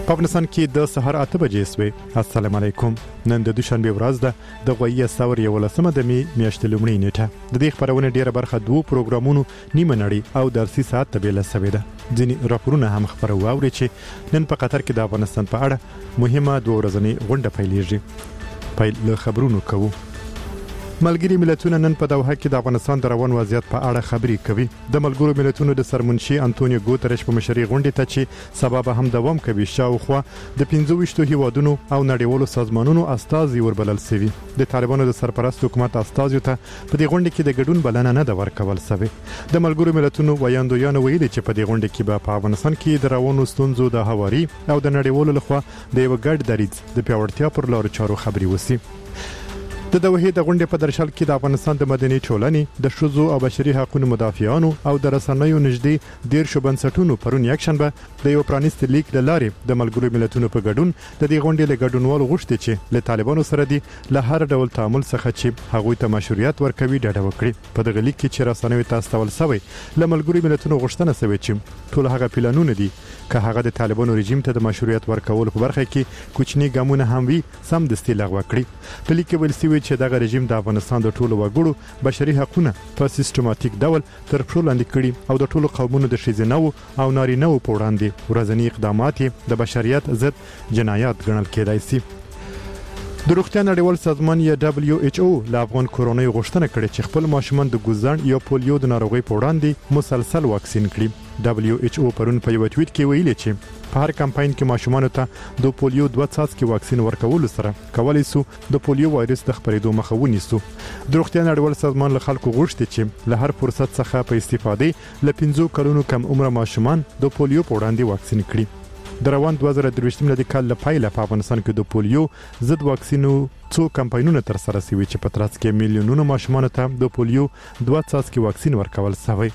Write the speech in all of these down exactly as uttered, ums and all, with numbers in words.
په افغانستان کې د سحر اته بجې سوې. السلام علیکم. نن د دوشنبه ورځ ده د غویه سور یولسمه د می میاشتې لومړۍ نیټه. د دې خبرونه ډیره برخه دوه پروګرامونو نیمه نړۍ او درسي ساعت ته بیل سوي ده. ځینې راپورونه هم خبرو واوري چې نن په قطر کې د افغانستان په اړه مهمه دوه ورځنۍ غونډه پیلېږي. پیل له خبرونو کوو. ملګری ملتونه نن په دوحه کې د افغانستان د روان وضعیت په اړه خبرې کوي. د ملګرو ملتونو د سرمنشي انټونیو ګوتریش په مشرۍ غونډې ته چې سبب هم دوام کوي شاوخوا د پنځه ویشت هیوادونو او نړیوالو سازمانونو استازي وربلل شوي. د طالبانو د سرپرست حکومت استازیو ته په دې غونډه کې د ګډون بلنه نه ده ورکول شوې. د ملګرو ملتونو ویاندویانو ویلي چې په دې غونډه کې به په افغانستان کې د روانو ستونزو د هواري او د نړیوالو لخوا د یو ګډ دریځ د پیاوړتیا پر لارو چارو خبرې وشي. د دوحې د غونډې په درشل کې د افغانستان د مدني ټولنې د ښځو او بشري حقوقو مدافعانو او د رسنیو نږدې ډیر شو بنسټونو پرون یکشنبه د یو پرانیستي لیک له لارې د ملګرو ملتونو په ګډون د دې غونډې له ګډونوالو غوښتي چې له طالبانو سره دي له هر ډول تعامل څخه چې هغوی ته مشروعیت ورکوي ډډه وکړي. په دغه لیک کې چې رسنیو ته استول شوی له ملګرو ملتونو غوښتنه شوې چې ټول هغه پلانونه دي که هغه د طالبانو رژیم ته د مشروعیت ورکولو په برخه کې کوچني ګامونه هم وي سم دستي لغوه کړي. په لیک کې ویل شوی چې دغه رژیم د افغانستان د ټولو وګړو بشري حقوقونه په سیستماتیک ډول تر پښو لاندې کړي او د ټولو قومونو د ښځینه او نارینه په وړاندې ورځنی اقدامات د بشریت ضد جنایات ګڼل کېدای شي. د روغتیا نړیوال سازمان یا دبليو ایچ او له افغان کورونې غوښتنه کړې چې خپل ماشومان د ګوزن یا پولیو د ناروغۍ په وړاندې مسلسل واکسین کړي. دبليو ایچ او پرون په یو ټویټ کې ویلي چې په هر کمپاین کې ماشومان ته د پولیو دوه څاڅکي واکسین ورکول سره کولای شو د پولیو وایرس د خپرېدو مخه ونیسو. د روغتیا نړیوال سازمان له خلکو غوښتي چې له هر فرصت څخه په استفادې له پنځو کلونو کم عمره ماشومان د پولیو په وړاندې واکسین کړي. د روان دوه زره درویشت میلادي کال له پیله په افغانستان کې د پولیو ضد واکسینو څو کمپاینونه تر سره شوي چې په ترڅ کې میلیونونو ماشومان ته د پولیو دوه څاڅکي واکسین ورکول شوی.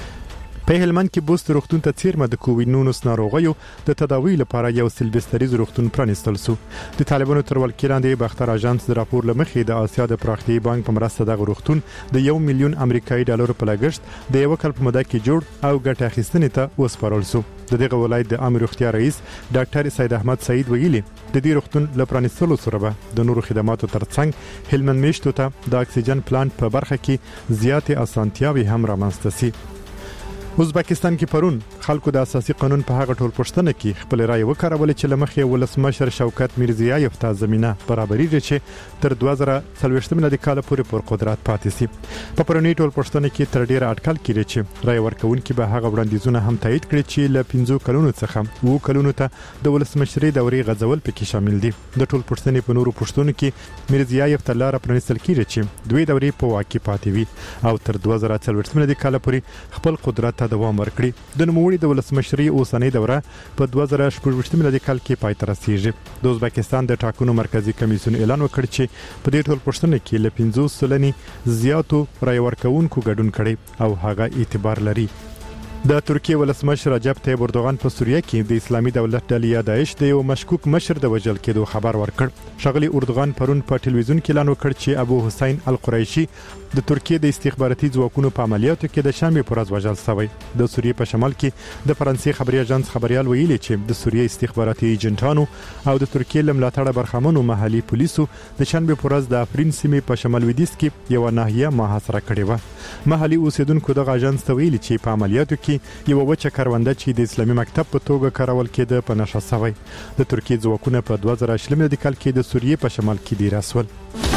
په هلمند کې بوست روغتون ته څیرمه د کووډ نولس ناروغیو د تداوی لپاره یو سلبستریز روغتون پرانیستل شو. د طالبانو تر ولکې لاندې باختر اژانس د راپور لمخې د آسیا د پراختیایي بانک په مرسته دغه روغتون د یو میلیون امریکایي ډالر په لګښت د یو کال په موده کې جوړ او ګټه اخیستنې ته وسپارل شو. د دغه ولایت د عام روغتیا رئیس ډاکټر سید احمد سعید ویلي د دې روغتون له پرانیستلو سره به د نورو خدماتو ترڅنګ هلمند میشتو ته د اکسیجن پلانټ په برخه کې زیاتې اسانتیاوې هم رامنځته شي. ازبکستان کې پرون خلکو د اساسي قانون په هغه ټول پښتنه کې خپل رائے وکړول چې لمخې ولسمشر شوکت میرزیایف ته زمينه برابرېږي چې تر دوه زره څلوېښت میلادي کال پورې پر قدرت پاتې شي. په پرونی ټول پښتنه کې تر ډیره اټکل کړي چې رائے ورکونکي به هغه وړاندیزونه هم تایید کړي چې له پنځو کلونو څخه وو کلونو ته د ولسمشري دورې غځول پکې شامل دي. د ټول پښتنې په نورو پښتنو کې میرزیایف ته لار پرانیستل کیږي چې دوی دورې په واکې پاتې وي او تر دوه زره څلوېښت میلادي کال پورې خپل قدرت دوام ورکړي. د نوموړي د ولسمشري اوسنۍ دوره په دوه زره شپږ میلادي کال کې پای ته رسیږي. د ازبکستان د ټاکنو مرکزی کمیسیون اعلان وکړ چې په دې ټول پښتنه کې له پنځوس سلنې زیاتو رای ورکوونکو ګډون کړي او هغه اعتبار لري. د ترکیه ولسمشر رجب طیب اردوغان په سوریه کې د اسلامي دولت ډلې داعش د یو مشکوک مشر د وژل کېدو خبر ورکړ. شغلی اردوغان پرون په ټلویزیون کې اعلان وکړ چې ابو حسین القریشي د ترکیه د استخباراتي ځواکونو په عملیاتو کې د شنبه پر ورځ وژل شوی. د سوریه په شمال کې د فرانسې خبري اژانس خبريال ویلي چې د سوریه استخباراتي ایجنټانو او د ترکیه لملاتړ برخمنو محلي پولیسو د شنبه پر ورځ د افرین سیمې په شمال لویدیځ کې یو ناحیه محاصره کړې و. محلي اوسیدونکو د اژانس ته ویلي چې په عملیاتو کې یو وچه کرونده چې د اسلامي مکتب په توګه کارول کېده په نشه شوی. د ترکیه ځواکونه په دوه زره شل میلادي کال کې د سوریه په شمال کې دي راسول.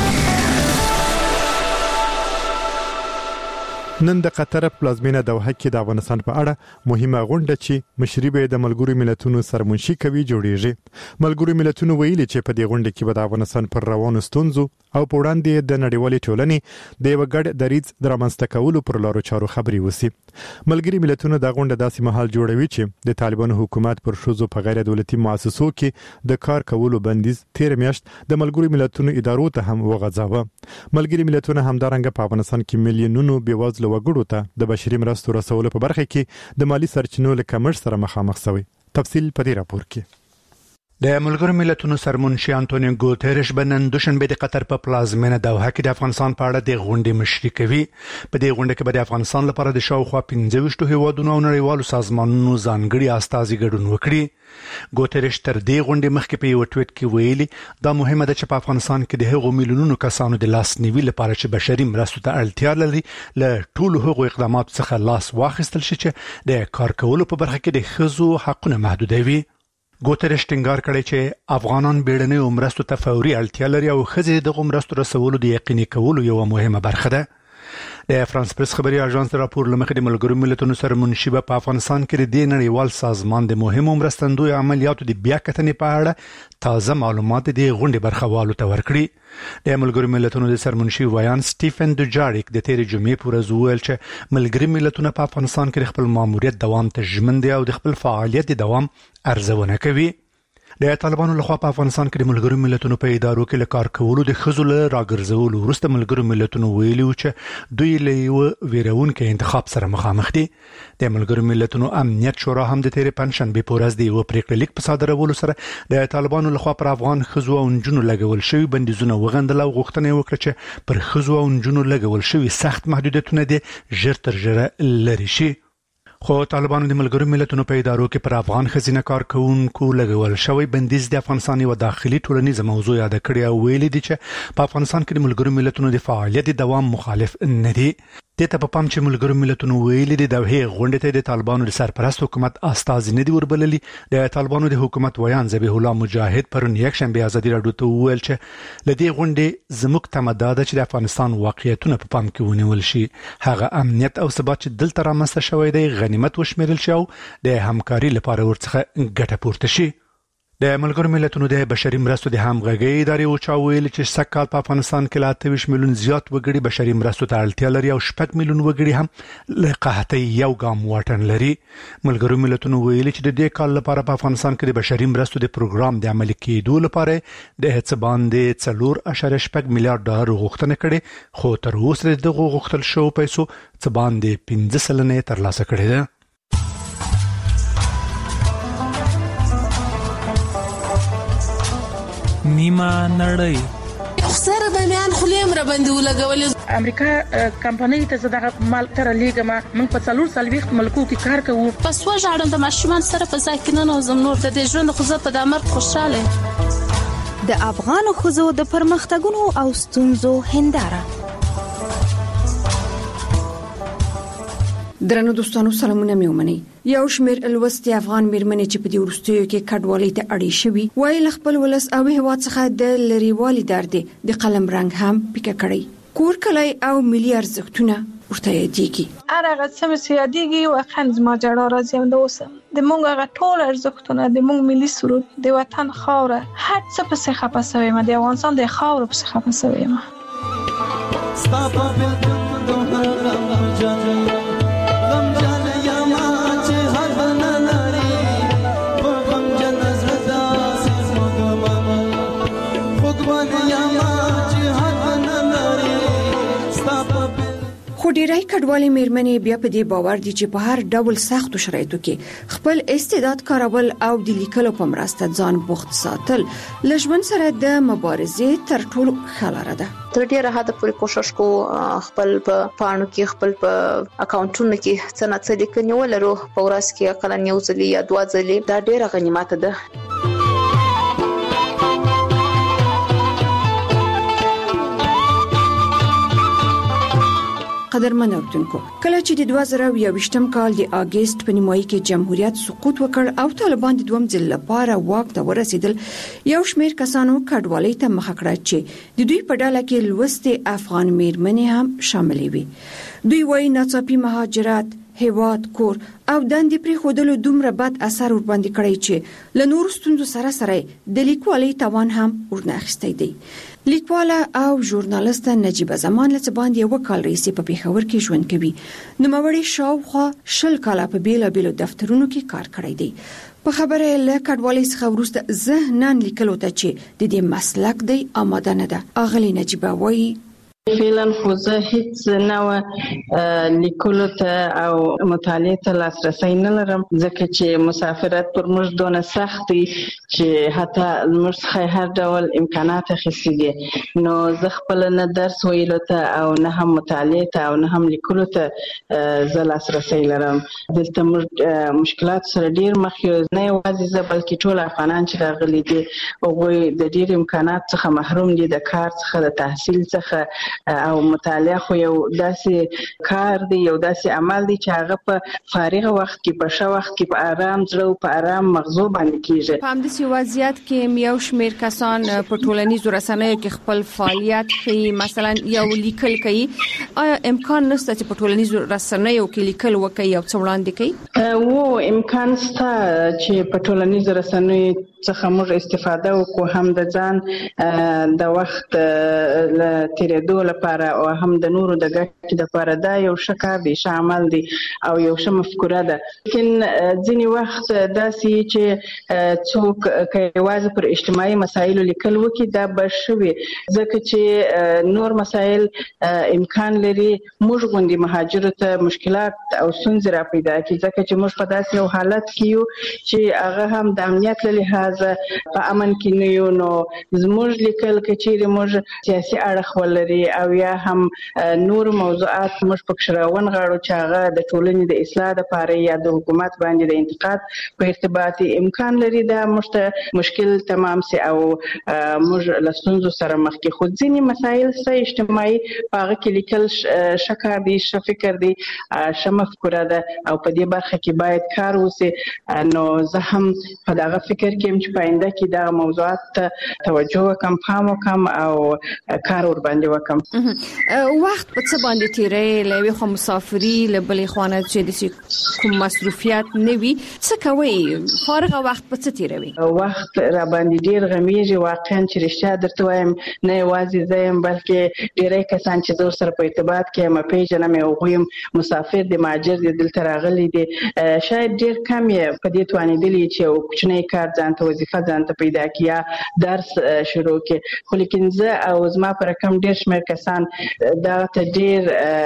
نن د قطر پلازمینه دوحه کې د افغانستان په اړه مهمه غونډه چې مشري به د ملګرو ملتونو سرمنشي کوي جوړیږي. ملګرو ملتونو ویلي چې په دې غونډه کې به د افغانستان پر روانو ستونزو او په وړاندې د نړیوالې ټولنې د یو ګډ دریځ د رامنځته کولو پر لارو چارو خبرې وشي. ملګري ملتونو دا غونډه داسې مهال جوړوي چې د طالبانو حکومت پر ښځو په غیر دولتي مؤسسو کې د کار کولو بندیز تیر میاشت د ملګرو ملتونو ادارو ته هم وغځاوه. ملګري ملتونه همدارنګه په افغانستان کې میلیونونو بېوزلو وګړو ته د بشري مرستو رسولو په برخه کې د مالی سرچینو له کمښت سره مخامخ شوی. تفصیل په دې راپور کې. د ملګرو ملتونو سرمنشي انټونیو ګوتریش بنن دوشنبه د قطر په پلازمینه دوحه کې د افغانستان په اړه د غونډې مشري کوي. په دې غونډه کې به د افغانستان لپاره د شاوخوا پنځه ویشت هیوادونو او نړیوالو سازمانونو ځانګړي استازي ګډون وکړي. ګوتریش تر دې غونډې مخکې په یو ټویټ کې ویلي دا مهمه ده چې په افغانستان کې د هغو میلیونونو کسانو د لاس نیوي لپاره چې بشري مرستو ته اړتیا لري له ټولو هغو اقداماتو څخه لاس واخیستل شي چې د کار کولو په برخه کې د ښځو حقونه محدودوي. ګوتریش ټینګار کړی چې افغانان بیړنۍ مرستو ته فوري اړتیا لري او ښځې دغه مرستو رسولو د یقیني کولو یو مهمه برخه ده. د فرانس پریس خبري اژانس راپور لمخې د ملګرو ملتونو سره منشي په افغانستان کې د نړیوال سازمان د مهمو مرستندوی عملیاتو د بیا کتنې په اړه تازه معلومات د غونډې برخوالو ته ورکړي. د ملګرو ملتونو د سرمنشي ویان سټیفن دوجاریک د تیرې جمعې پر ورځ ویل چې ملګري ملتونه په افغانستان کې خپل ماموریت دوام ته ژمن دي او د خپل فعالیت دوام ارزونه کوي. د طالبانو لخوا په افغانستان کې د ملګرو ملتونو په ادارو کې لکار کولو د خزو له راګرځولو وروسته ملګرو ملتونو ویلي چې دوی له یو ویرونکو انتخاب سره مخامخ دي. د ملګرو ملتونو امنیت شورا هم د تیرې پنځشنبه په ورځ د یو پریکړه لیک په صادرولو سره د طالبانو لخوا پر افغان خزو او نجونو لګول شوی بندیزونه وغندل او غوښتنه وکړه چې پر خزو او نجونو لګول شوی سخت محدودیتونه دي ژر تر ژره لري شي. خو طالبانو د ملګرو ملتونو په ادارو کې پر افغان خزینه کارکونکو لګول شوی بندیز د افغانستان یو داخلي ټولنیزه موضوع یاد کړی او ویلي دي چې په افغانستان کې د ملګرو ملتونو د فعالیت دوام مخالف نه دي. دته په پام چې ملګرو ملتونو ویلي دي د هغې غونډې ته د طالبانو د سرپرست حکومت استازي نه دی وربللي. د طالبانو د حکومت ویان ذبیح الله مجاهد پرون یک شنبه ازادي راډیو ته ویل چې لدې غونډې زموږ تمه ده چې د افغانستان واقعیتونه په پام کې ونیول شي. هغه امنیت او ثبات چې دلته رامنځته شوی دی غنیمت وشمیرل شي او د همکاري لپاره ورڅخه ګټه پورته شي. د ملګرو ملتونو د بشري مرستو د همغږي ادارې او چا ویل چې سکهال په افغانستان کې لا اته ویشت میلیون زیات وګړي بشري مرستو ته اړتیا لري او شپږ میلیون وګړي هم له قحطۍ یو ګام واټن لري. ملګرو ملتونو ویل چې د دې کال لپاره په افغانستان کې د بشري مرستو د پروګرام د عملي کېدو لپاره د هڅې باندې څلور اعشاریه شپږ میلیارډ ډالر غوښتنه کړې خو تر اوسه دغه غوښتل شو پیسو څه باندې پنځه سلنه ترلاسه کړې ده. نیمه نړۍ خسر د میان خلیم را باندې ولګول امریکا کمپنۍ ته زړه مال تر لیګما موږ په څلور سلويخت ملکو کې کار کوو. پس وژاړم د ماشومان سره په ځکه نوزم نور د ژوند خو زه په دمر خوشاله. د افغان خزو د پرمختګونو او ستونزو هنداره. درنو دوستانو سلامونه مې ومني. یو شمېر الوستي افغان میرمنې چې په دې وروستیو کې کډوالۍ ته اړې شوي وایي خپل ولس او هیواد څخه د لريوالي درد د قلم رنګ هم پیکه کړی. کور کلی او ملي ارزښتونه ورته یادېږي. هغه څه مې یادېږي واقعا زما جړا راځي هم د اوسه د مونږ هغه ټول ارزښتونه د مونږ ملي سرود د وطن خاوره هر څه په څه خپه سوي ما د افغانستان د خاوره په څه خپه سوي ما ستا په بل دوه جان خو ډیری کډوالي میرمنې بیا په دې باور دي چې په هر ډول سختو شرایطو کې خپل استعداد کارول او د لیکلو په مرسته ځان بوخت ساتل لژمن سره د مبارزې تر ټولو ښه لاره ده. تر ډیره حد پورې کوشش کو خپل په پاڼو کې خپل په اکاونټونو کې څه نه څه لیکنې ولرو په ورځ کې اقل یو ځل یا دوه ځلې دا ډیره غنیمت ده. قدرمن اوردونکو کله چې د دوه زره یوویشتم کال د اگست په نیمایي کې جمهوریت سقوط وکړ او طالبان د دوم ځل لپاره واک ته ورسېدل یو شمېر کسانو کډوالۍ ته مخه کړه چې د دوی په ډله کې لوستي افغان میرمنې هم شاملې وي. دوی وايي ناڅاپي مهاجرت هیواد کور او دندې پرې خودلو دومره بد اثر ور باندې کړی چې له نور ستونزو سره سره د لیکوالۍ توان هم ورناخستی دی. لیکواله او ژورنالیست نجیبه زمان لڅ باندې یو کال رئیسې په پیښور کې ژوند کوي. نو موري شاوخوا شل کاله په بیل بیل دفترونو کې کار کړی دی. په خبره له کډوالۍ څخه وروسته ذهنن لیکلو ته چې د دې مسلک دی آماده نه ده. اغلی نجیبه وایي فعلا خو زه هیڅ نه لیکلو ته او مطالعه ته لاسرسی نه لرم ځکه چې مسافرت پر موږ دونه سخت دی چې حتی موږ څخه هر ډول امکانات اخیستي دي نو زه خپل نه درس ویلو ته او نه هم مطالعه ته او نه هم لیکلو ته زه لاسرسی لرم. دلته موږ مشکلات سره ډیر مخ یو نه یوازې زه بلکې ټول افغانان چې راغلي دي هغوی د ډیر امکانات څخه محروم دي، د کار څخه، د تحصیل څخه او مطالعه خو یو داسې کار دی، یو داسې عمل دی چې هغه په فارغ وخت کې په ښه وخت کې په آرام زړه او په آرام مغزو باندې کیږي. په همداسې وضعیت کې یو شمېر کسان په ټولنیزو رسنیو کې خپل فعالیت کوي، مثلا یو لیکل کوي. آیا امکان نشته چې په ټولنیزو رسنیو کې لیکل وکړي او څه وړاندې کوي؟ وو امکان شته چې په ټولنیزو رسنیو څخه موږ استفاده وکړو، هم د ځان د وخت ل تیرېدو لپاره او هم د نورو د ګټې لپاره. دا یو ښه کار دی، ښه عمل دی او یو ښه مفکوره ده. لیکن ځینې وخت داسې چې څوک که یوازې پر اجتماعي مسایلو لیکل وکړي دا به ښه وي، ځکه چې نور مسایل امکان لري موږ غوندې مهاجرو ته مشکلات او ستونزې را پیدا کړي، ځکه چې موږ په داسې یو حالت کې یو چې هغه هم د امنیت له لحاظه په امن کې نه یو. نو زموږ لیکل که چیرې موږ سیاسي اړخ ولري او یا هم نور موضوعات موږ پکې راونغاړو چې هغه د ټولنې د اصلاح لپاره یا د حکومت باندې د انتقاد په ارتباط امکان لري، دا موږ ته مشکل تمام سي او موږ له ستونزو سره مخ کې. خو ځینې مسایل سه اجتماعي په هغه کې لیکل ښه کار دی، ښه فکر دی، ښه مفکوره ده او په دې برخه کې باید کار وسي. نو زه هم په دغه فکر کې یم چې په آینده کې دغه موضوعات ته توجه وکم، پام وکم او کار ور باندې وکم. وخت په څه باندې تیرې لوي خو مسافری لبلې خوانه چې د کوم مصروفیت نه وي څه کوي؟ فارغه وخت په څه تیروي؟ وخت را باندې ډیر غمیږي واقعا چې رښتیا درته وایم، نه یوازې زه یم بلکې ډیری کسان چې زه سره په ارتباط کې یم پیژنم او هغوی مسافر دي، مهاجر دي، دلته راغلي دي. شاید ډیر کم یې په دې توانېدلي چې یو کوچنی کار ځان ته وظیفه ځان ته پیدا کړي یا درس شروع کړي. خو لیکن زه او زما په رقم ډیر شمېر کسان دا ته ډیر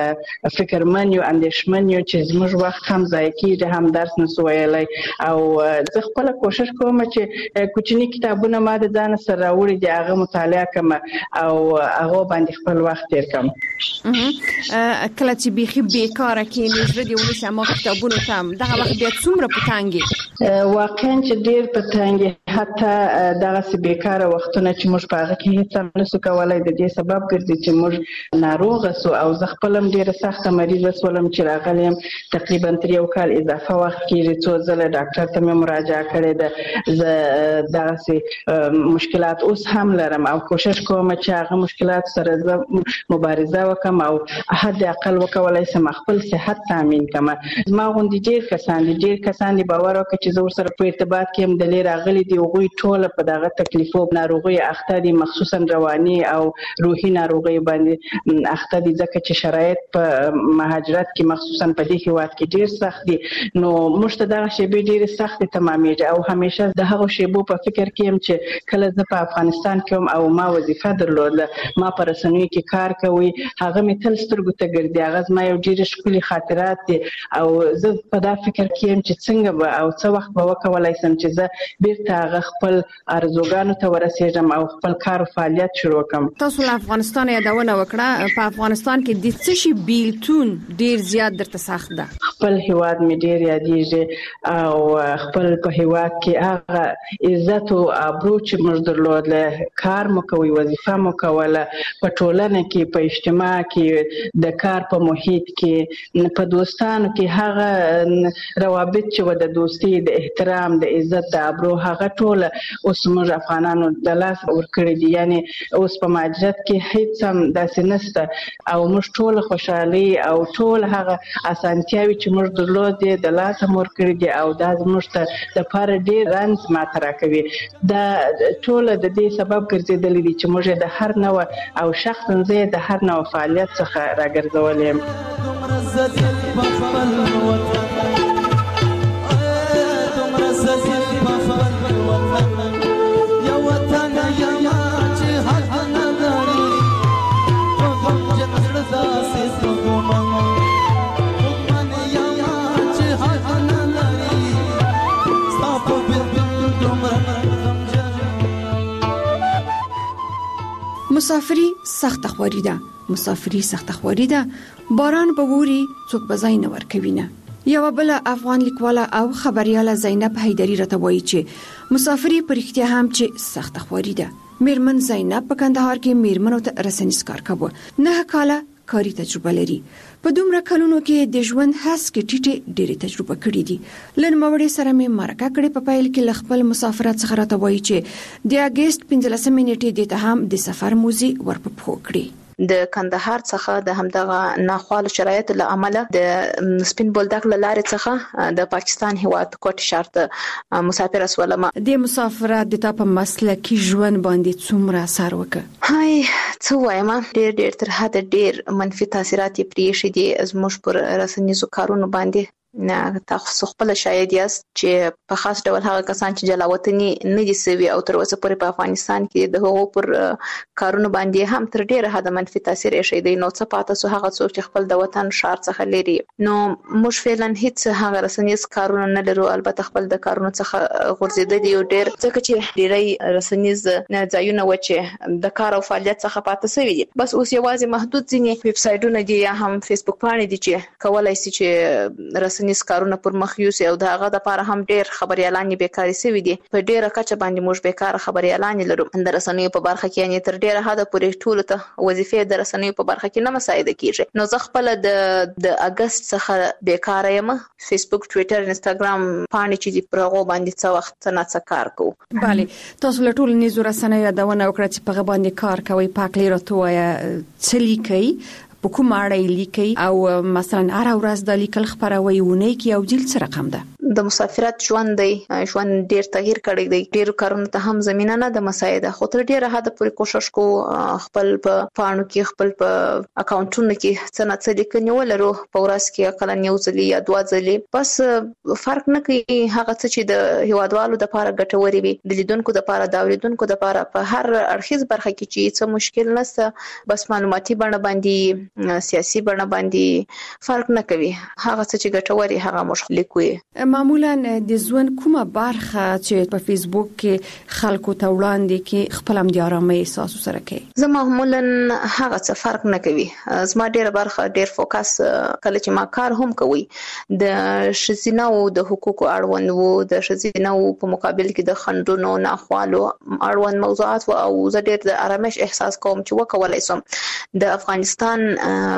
فکرمن یو، اندېښمن یو چې زموږ وخت هم ضایع کېږي، هم درس نشو ویلی. او زه خپله کوشش کوم چې کوچني کتابونه ما د ځان سره راوړي دي هغه مطالعه کړم او هغه باندې خپل وخت تیر کړم. کله چې بیخي بیکاره کېنې زړه دې ونیسي هماغه کتابونو ته هم دغه وخت بیا څومره په تنګ یې؟ واقعا چې ډیر په تنګ یې، حتی دغسې بیکاره وختونه چې موږ په هغه کې هېڅ هم نشو کولی د دې سبب ګرځي چې موږ ناروغه سو. او زه خپل هم ډیره سخته مریضه شولم چې راغلی یم تقریبا تر یو کال اضافه وخت کېږي، څو ځله ډاکټر ته مې مراجعه کړې ده. زه دغسې مشکلات اوس هم لرم او کوشش کوم چې هغه مشکلات سره زه مبارزه وکړم او حد اقل وکولی شم خپل صحت تامین کړم. زما غوندې ډیر کسان دي، ډیر کسان دي باور وکړه چې زه ورسره په ارتباط کې یم، دلې راغلي دي، هغوی ټوله په دغه تکلیفو ناروغیو اخته دي، مخصوصا رواني او روحي ناروغیو باندې اخته دي، ځکه چې شرایط په مهاجرت کې مخصوصا په دې هېواد کې ډیر سخت دي. نو موږ ته دغه شیبې ډیرې سختې تمامېږي او همیشه د هغو شیبو په فکر کې یم چې کله زه په افغانستان کې یم او ما وظیفه درلوده، ما په رسنیو کې کار کوي، هغه مې تل سترګو ته ګرځي، هغه زما یو ډېرې ښکلي خاطرات دي او زه په دا فکر کې یم چې څنګه به او څه وخت به وکولی شم چې زه بیرته هغه خپل ارزوګانو ته ورسېږم او خپل کار او فعالیت شروع کړم. تاسو له افغانستان یادونه وکړه، په افغانستان کې د څه شي بیلتون ډیر زیات درته سخت ده؟ خپل هیواد مې ډیر یادېږي او خپل په هیواد کې هغه عزت او ابرو چې موږ درلودله، کار مو کوي، وظیفه مو کوله، په ټولنه کې، په اجتماع کې، د کار په محیط کې، په دوستانو کې هغه روابط چې و د دوستي، د احترام، د عزت، د ابرو، هغه ټول اوس موږ افغانانو د لاس ورکړي دي. یعنی اوس په مهاجرت کې هیڅ هم داسې نشته او موږ ټول خوشحالي او ټول هغه اسانتیاوي چې موږ درلودې د لاس هم ورکړي دي او دا زموږ ته دپاره ډېر رنځ ماته راکوي. دا ټوله د دې سبب ګرځېدلی دي چې موږ د هر نوع او شخصا زه د هر نوع فعالیت څخه راګرځولی یم. یا وطن یا ما چې حق نه لري مسافری سخت خواري ده مسافری سخت خواري ده باران به ووري څوک به ځای نه ورکوي نه. یو بل افغان لیکواله او خبرياله زینب حیدری راته وایي چې مسافری په رښتیا هم چې سخت خواري ده. میرمن زینب په کندهار کې میرمنو ته رسنیز کار کوي. نه کاله کاری تجربه لري. په دومره کلونو کې د ژوند هڅه کې ټیټه ډېرې تجربه کړې دي. لن موړې سره مې مرکه کړې په پایل کې لخپل مسافرت څخه راته وایي چې د اگست پنځلسمې نیټې د ته هم د سفر موزي ورپخو کړې. د کندهار څخه د همدغه ناخوالو شرایطو له امله د سپین بولدک له لارې څخه د پاکستان هیواد کوټ ښار ته مسافر اسولم. د مسافرت د تا په مسلکي ژوند باندې څومره اثر وکړ؟ هاي څه وایم، ډېر ډېر تر حد ډېر منفي تاثیرات یې پرېښي دي زموږ پر رسنیزو کارونو باندې. نه تاسو خپل شاید یاست چې په خاص ډول هغه کسان چې جلاوطني نه دي سوي او تر اوسه پورې په افغانستان کې د هغو پر کارونو باندې هم تر ډیره حد منفي تاثیر یې شي دی. نو څه پاتې سو هغه څوک چې خپل د وطن شهر څخه لري. نو موږ فعلا هیڅ هغه رسنیز کارونه نه لرو، البته خپل د کارونو څخه غورځېدل یو ډیر ځکه چې ډیری رسنیز ځایونه و چې د کار او فعالیت څخه پاتې سوي دي. بس اوس یوازې محدود ځینې ویب سایټونه دي یا هم فیسبوک پاڼې دي چې کولای شي چې رسنیز نس کارونه پر مخ یوسي او دغه د لپاره هم ډیر خبريالان بیکاری سوي دي. په ډیره کچه باندې موږ بیکاره خبريالان لرو. د رسنیو په برخه کې یعنی تر ډیره حد پورې ټول ته وظیفې د رسنیو په برخه کې نه مساعده کیږي. نو زه خپل د د اگست څخه بیکاره یم. فیسبوک، ټوئیټر، انستګرام پاڼې چې دی پرغو باندې څه وخت نه څه کار کوو. bale تاسو له ټول نيزو رسنیو یادونه وکړه چې په باندې کار کوي. پاکلی راټوي څه لیکي په کوم اړه لیکي او مثلا هر ورځ د لیکل خبروي ونه کی او جیل څه رقم ده؟ د مسافرت ژوند دی، ژوند ډیر تغییر کړی دی. ډیر کارونه ته هم زمينه نه د مساعده خو تر ډیره حد پورې کوشش کو خپل په پاڼو کې خپل په اکاونټونو کې څه نه څه لیکنې ولرو. په ورځ کې اقل یو ځلې یا دوه ځلې بس فرق نه کوي. هغه څه چې د هیوادوالو د لپاره ګټوري وي، د لیدونکو د لپاره د اوریدونکو د لپاره په هر اړخیز برخه کې چې څه مشکل نشته، بس معلوماتي بڼه باندې سیاسي بڼه باندې فرق نه کوي. هغه څه چې ګټوري هغه موږ لیکو. معمولا د ژوند کومه برخه چې په فیسبوک کې خلکو ته وړاندې کې خپل هم د آرامۍ احساس سره کوي؟ زه معمولا هغه څه فرق نه کوي. زما ډیره برخه ډیر فوکس کله چې ما کار هم کوي د شزینو د حقوقو اړوند وو، د شزینو په مقابل کې د خندونو ناخوالو اړوند موضوعات او زه ډیر د آرامش احساس کوم چې وکولای شم د افغانستان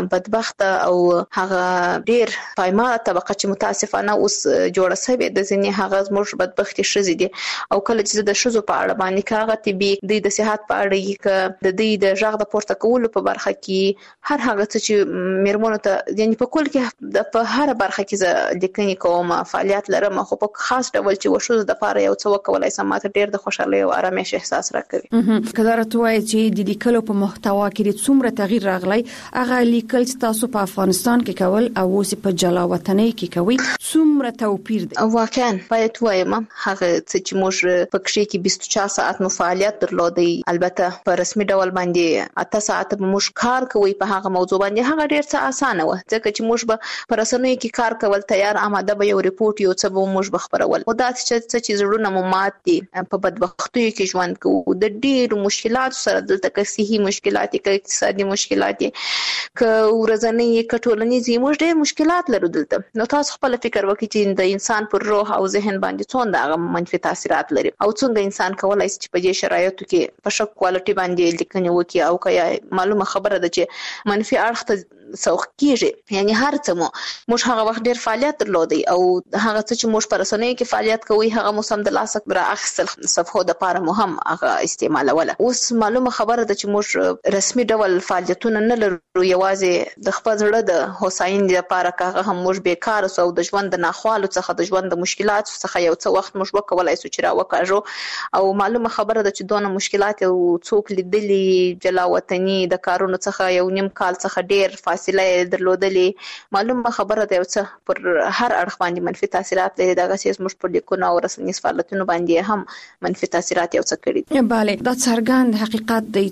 بدبخت او هغه ډیر پایمال طبقه چې متاسفانه اوس جوړه سوي د ځینې هغه زموږ بدبختي شزي دي. او کله چې د شزو په اړه باندې کاغه طبي د د صحت په اړه کې د دې د ژغ د پورته کولو په برخه کې هر هغه څه چې میرمنو ته یعنی په کول کې د په هر برخه کې ز لیکنې کوم فعالیت لرم، خو په خاص ډول چې وشو د لپاره یو څه وکولای سم ماته ډیر د خوشحالۍ او آرامش احساس راکوي. کله راټوي چې د لیکلو په محتوا کې څومره تغییر راغلی، هغه لیکل چې تاسو په افغانستان کې کول او اوس په جلاوطنۍ کې کوي څومره توپیر دی؟ واقعا باید وایم هغه چې موږ په کښې کې بیست و چهار ساعت مو فعالیت درلودي. البته په رسمي ډول باندې اته ساعت موږ کار کوي په هغه موضوع باندې. هغه ډیر څه اسانه و ځکه چې موږ به په رسنیو کې کار کول تیار آماده به یو ریپورت یو څه به موږ بخبرول. او دا چې چې زړونه مو مات دي په بدبختیو کې ژوند کوو د ډیر مشکلات سره دلته کې صحي مشکلات کې اقتصادي مشکلات کې ورځنی کټولنیزي موږ ډیر مشکلات لرو دلته. نو تاسو خپل فکر وکړئ چې د انسان پر روح او ذهن باندې څومره هغه منفي تاثیرات لري او څنګه انسان کولای شي په دې شرایطو کې په ښه کوالټي باندې لیکنې وکړي او کیا معلومه خبره ده چې منفي اړخ ته سوق کیږي. یعنی هر څه مو موږ هغه وخت ډیر فعالیت درلودي او هغه څه چې موږ پر رسنیو کې فعالیت کوي هغه مو سم د لاسه برا اخیستل صفحو د لپاره مهم هغه استعمالوله. اوس معلومه خبره ده چې موږ رسمي ډول فعالیتونه نه لرو، یوازې د خپل زړه د هوساینې لپاره هغه هم موږ بیکار او د ژوند د ناخوالو څخه د ژوند د مشکلات څخه یو څه وخت موږ وکولای شو چې راوکاږو. او معلومه خبره ده چې دونه مشکلات او څوک لیدلي جلاوطني د کارونو څخه یو نیم کال څخه ډیر فاصله درلودلې معلومه خبره ده چې پر هر اړخ باندې منفي تاثیرات لري دغه سیس مش پر لیکونه او رسنیز فعالیتونو باندې هم منفي تاثیرات یو څه کړي. bale دا څرګند حقیقت دی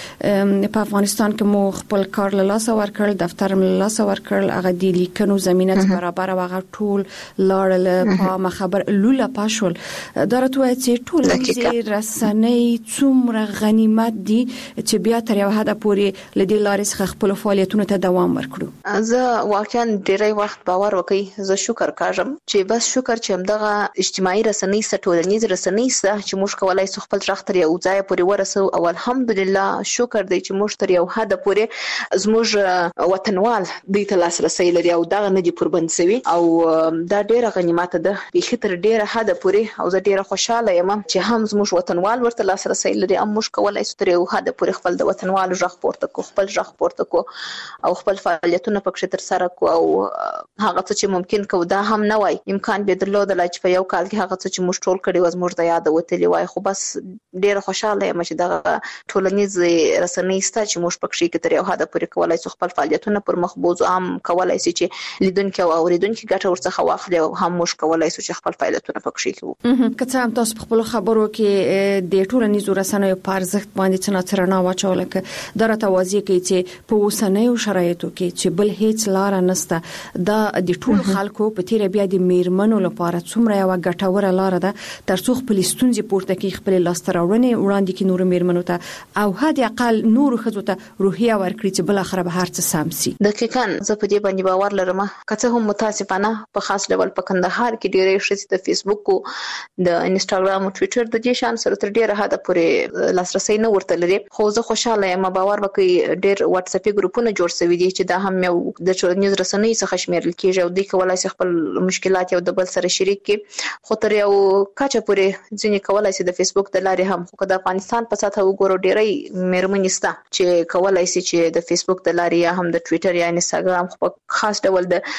چې په افغانستان کې مو خپل کار له لاس ورکړل دفتر له لاس ورکړل هغه د لیکنو زمينه برابر واغ ټول لاړل په مخبر لوله پاشول درته چې ټول د رسنۍ څومره غنیمت دي چې بیا تر یو حد پورې لدی لارې څخه خپل فعالیتونو ته دوام ورکړو. زه واقعا ډیری وخت باور وکي زه شکر کوم چې بس شکر چې همدغه اجتماعي رسنۍ ستورنیز رسنۍ سره چې موږ کولای سو خپل ځخ تر یو ځای پورې ورسو او الحمدلله شکر دی چې موږ تر یو حد پورې زموږ وطنوال د لاسرسي لري او دغه نه دي قربان سوي او دا ډیره غنیمت ده په خطر ډیره حد پورې او زه ډیره خوشاله یم چې هم زموږ وطنوال ورته لاسرسي لري هم موږ کولای سو تر یو حد پورې خپل د وطنوال ځخ پورته کو خپل ځخ پورته کو او خپل فعالیتونه پکې تر سره کو او هغه څه چې ممکن کو دا هم نه وای امکان به درلود چې په یو کال کې هغه څه چې موږ ټول کړي و زموږ د یاد وتلی وای خو بس ډیره خوشاله یم چې دا ټولنیز رسنۍ ست چې موږ پکې کې تر یو حد پورې کولای سو خپل فعالیتونه پر مخ بوز عام کولای سي چې لیدونکو او اوریدونکو ګټه ورڅخه واخلي او هم موږ کولای سو چې خپل فعالیتونه پکې کوو. کته هم تاسو خپل خبرو کې د ټولنیز رسنیو په ارزښت باندې څنګه ترنا واچول کې درته واضح کوي چې په اوسنیو شرایطو کې چې بل هیڅ لار نشته دا د ټول خلکو په تیر بیا د میرمنو لپاره څومره یو ګټوره لار ده ترڅو خپل ستونزې پورته کې خپل لاستراوړنې وړاندې کې نور میرمنو ته او هدي اقل نور خزو ته روحیه ورکړي چې بل اخر به هر څه سمسي. دقیقاً زه په دې باندې باور لرم کته هم متاسفانه په خاص ډول په کندهار کې ډېرې شې د فیسبوک او د انستګرام او ټوئیټر د دې شان سره تر ډیره حد پورې لاسرسي نه ورته لري خو زه خوشاله یم باور وکړي ډېر واتس اپ ګروپونه جوړ شوي دي چې دا هم یو د ټولنیز رسنۍ څخه شمیرل کیږي او د کولای شي خپل مشکلات یو د بل سره شریک کړي خو تر یو کچه پورې ځینې کولای شي د فیسبوک د لارې هم خو د افغانستان په ساته وګورو ډېرې میرمنې ستا چې کولای شي چې د فیسبوک د لارې یا هم د ټوئیټر یا انستګرام خو خاص ډول د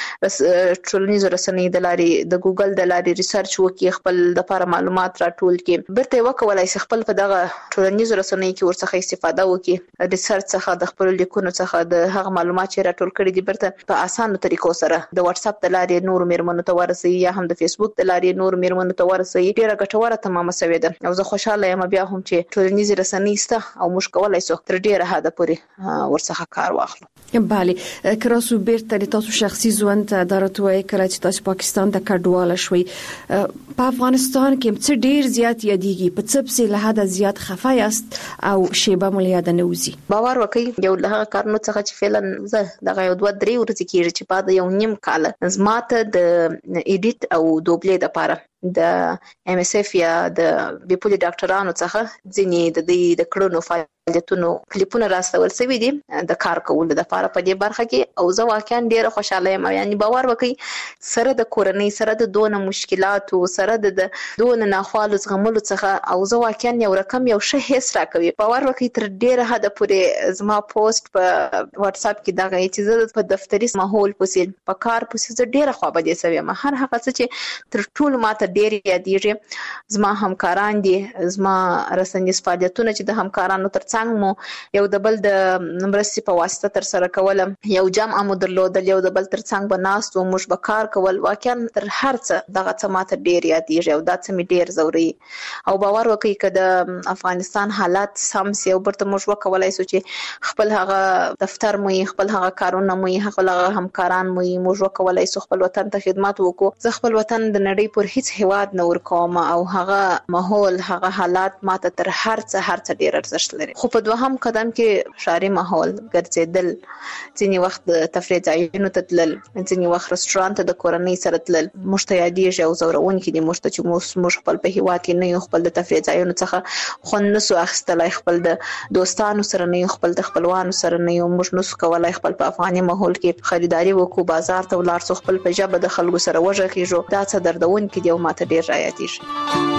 ټولنیز رسنۍ د لارې د ګوګل د لارې ریسرچ وکړي خپل د لپاره معلومات راټول کړي برته وکولای شي خپل په دغه ټولنیز رسنۍ کې ورڅخه استفاده وکړي ریسرچ څخه د خپل لیکونو څخه د هغه معلومات چې راټول کړي دي برته په اسانه طریقو سره د واتس اپ د لارې نور میرمنو ته ورسي یا هم د فیسبوک د لارې نور میرمنو ته ورسي ډیره ګټوره تمامه شوې ده او زه خوشاله یم بیا هم چې ټولنیز رسنۍ سته او موږ کولای سو تر ډیره حد پورې ورڅخه کار واخلو. bale کراسو بیرته د تاسو شخصي ژوند ته درته وای کله چې تاسو پاکستان ته کډواله شوي په افغانستان کې څه ډیر زیات یادېږي په څه په له حد زیات خفه یاست او شیبه مو یاد نه وځي باور وکړئ یو له کارونو څخه چې فعلا زه دغه یو دوه درې ورځې کېږي چې بعد یو نیم کال زماته د ایډیټ او دوبلې د لپاره د ام اس اف یا د بیپولي ډاکټرانو څخه ځینې د دې د کړنو فعالیتونو کلیپونه راستول سوي دي د کار کولو لپاره په دې برخه کې او زه واقعا ډیره خوشاله یم یعنی باور وکړئ سره د کورنۍ سره د دونه مشکلات او سره د دونه ناخوالو زغملو څخه او زه واقعا یو رقم یو شی هیڅ راکوي باور وکړئ تر ډیره حد پورې زما پوسټ په واتس اپ کې دغه چې زه په دفتري ماحول پوسیل په کار پوسیل ډیره خو به دې سوي ما هر هغه څه چې تر ټول ماته ډیر یادېږي زما همکاران دي زما رسنیز فعالیتونه چې د همکارانو ترڅنګ مو یو د بل د مرستې په واسطه تر سره کولم یو جمع مو درلودل یو د بل ترڅنګ به ناست و موږ به کار کول واقعا تر هر څه دغه څه ماته ډیر یادېږي او دا څه مې ډیر زوري او باور وکړئ چې د افغانستان حالات سم سي او برته موږ وکولای سو چې خپل هغه دفتر مو خپل هغه کارونه مو هغه همکاران مو موږ وکولای سو خپل وطن ته خدمت وکړو زه خپل وطن د نړۍ پر هیڅ هیواد نور کوم او هغه ماحول هغه حالات ماته تر هر څه هر څه ډیر ارزښت لري خو په دوهم قدم کې شاري ماحول ګرځیدل ځینی وخت تفریح ځایونو ته تلل ځینی وخت رستورانت ته د کورنۍ سره تلل مشتیادي او زورون کې د مشت چې موږ خپل په هیواد کې نه خپل د تفریح ځایونو څخه خو نسو اخستلای خپل د دوستانو سره نه خپل د خپلوانو سره نه موږ نسو کولای خپل په افغاني ماحول کې خریداري وکړو بازار ته ولار څو خپل په جبه د خلکو سره وژه کیږو دا څه دردون کې دی ماته ډیر راياتيږي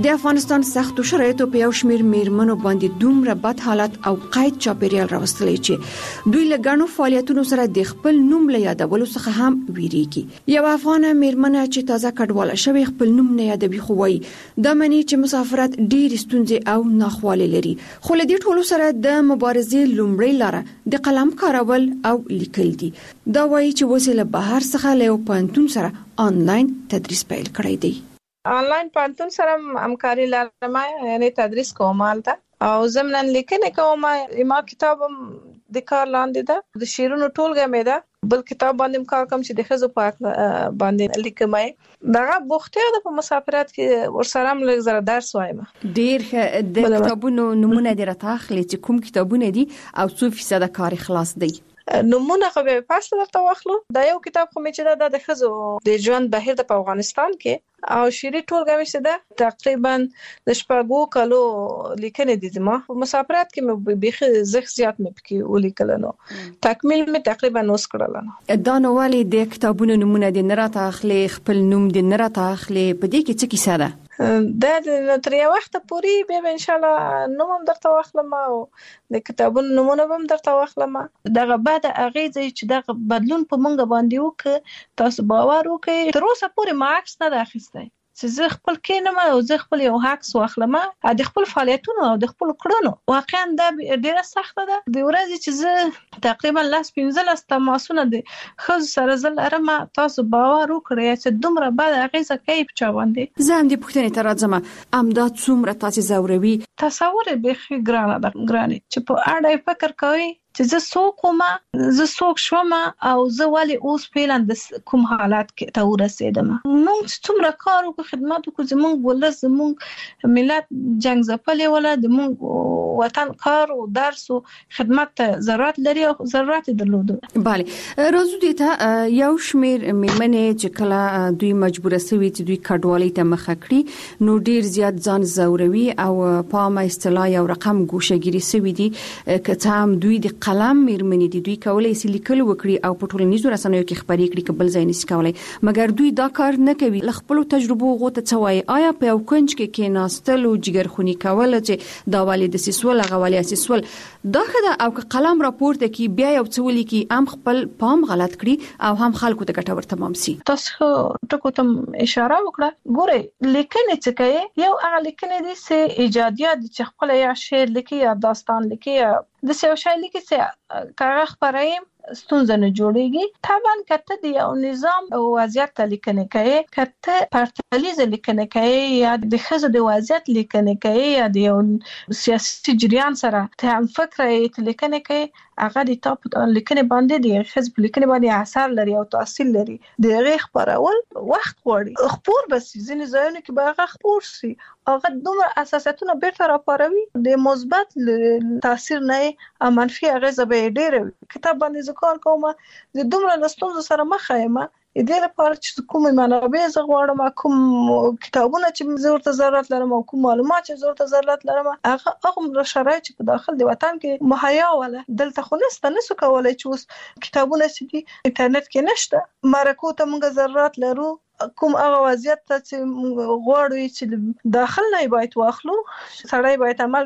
د افغانستان سختو شرایطو په یو شمیر میرمنو باندې دومره بد حالت او قید چاپیریال راوستلی چې دوی له ګڼو فعالیتونو سره د خپل نوم له یادولو څخه هم ویریږي. یو افغانه میرمنه چې تازه کډواله شوې خپل نوم نه یادوي، خو وایي دا معنی چې مسافرت ډېر ستونزې او ناخوالې لري. خو له دې ټولو سره د مبارزې لومړی لاره د قلم کارول او لیکل دي. دا وایي چې اوس له بهر څخه له یو پوهنتون سره آنلاین تدریس پیل کړی دی. آنلاین پوهنتون سره همکاري لرم، یعنی تدریس کوم حالته او ضمن لیکنه کوم. ما کتاب د کار لاندې ده، د شیرونو ټولګه مې ده، بل کتاب باندې کار کوم چې د خزو پاک باندې لیکم. دغه بوختیا د په مسافرت کې ورسره هم لږ زره درس وایم. ډیر د کتابونو نمونه دي راته اخلي چې کوم کتابونه دي او څو فیصد کار خلاص دی. نمونه خو به پاس درته واخلو. دا یو کتاب خو مې چې دا د خزو د ژوند بهیر د افغانستان کې او شيري ټولګه مې ده، تقریبا د شپږو کالو لیکنې دي. ما مسافرت کې مې به زخ زیات مې پکې ولیکل، نو تکمیل مې تقریبا نوس کړل. دا نو والی د کتابونو نمونه دي نه راته اخلي، خپل نوم دي نه راته اخلي. په دې کې څه کیسه ده؟ دا د تر یو وخت پورې به ان شاء الله نوم هم درته واخلم او د کتابونو نمونه هم درته واخلم. دغه بعد اغیزه چې دغه بدلون په مونږ باندې وک، تاسو باور وکړئ تر اوسه پورې ما عکس نه اخیستی چې زه خپل کینم او زه خپل یو عکس واخلم د خپل فعالیتونو او د خپل کړنو. واقعا دا ډیره سخته ده. د ورځې چې زه تقریبا لاس پنځلس تماسونه د خزو سره زل ارم، تاسو باور وکړئ چې دومره بد اغیزه کوي په چا باندې. زه هم د پوښتنې ته راځم، امدا څومره تاسو زوروي؟ تصور به خې ګرانه ده، ګرانه چې په اړه فکر کوي چې زه څوک وم، زه څوک شوم او زه ولې اوس فعلا د کوم حالات کې ته ورسېدم. موږ څومره کار وکړو، خدمت وکړو، زموږ ولس، زموږ ملت جنگ ځپلې ولا د موږ وطن کار او درس او خدمت ته ضرورت لري او ضرورت درلود. bale راځو دې ته یو شمیر میرمنې چې کله دوی مجبور شوي چې دوی کډوالۍ ته مخه کړي، نو ډیر زیات ځان زوروي او په ما اصطلاح یو رقم ګوشهګیری شوي دي. که هم دوی د قلم میرمنې دي، دوی کولای شي لیکل وکړي او په ټولنیزو رسنیو کې خبرې کړي، کبل ځای نشي کولای، مګر دوی دا کار نه کوي. ل خپل تجربو غوته څوای آیا په یو کنج کې کې ناستل او جګرخونی کول چې دا والد سیسول غوالي سیسول دا خدای او قلم راپورته کې بیا یو څولي کې ام خپل پام غلط کړي او هم خلکو ته ګټور تمام سي. تاسو ټکو ته اشاره وکړه، ګوره لیکنې چې کوي یو هغه لیکنې دي چې ایجادیات چې خپل یا شعر لیکي یا داستان لیکي یا د څه شی لیکي چې کاغذ خبرای ستونزه نه جوړيږي. طبعا کته د یو نظام او وضعیت لیکنه کوي، کته پرتلیز لیکنه کوي یا د خزه د وضعیت لیکنه کوي یا د یو سیاسي جریان سره ته هم فکر لیکنه کوي، هغه د تاپ لیکنه باندې د خزه لیکنه باندې اثر لري او تاثیر لري. د غي خبرول وخت غواړي، خبر بس ځینې ځایونه کې به هغه خبر سي، هغه دومره اساساتونه بیرته راپاروي د مثبت تاثیر نه منفي اغیزه به ډیره. کتاب باندې ځکه کومه د دومره لستونزو سره مخ یم، دې لپاره چې کومه منابع زه غواړم، کوم کتابونه چې زه ورته ضرورت لرم او کوم معلومات چې زه ورته ضرورت لرم، هغه هغه شرایط چې په داخل د وطن کې مهیا ولا دلته خو نسته، نسو کولای چې اوس کتابونه چې انټرنیټ کې نشته، مرکو ته موږ ضرورت لرو. کوم هغه وضعیت ته چې غواړو چې داخل نه باید واخلو، سړی باید عمل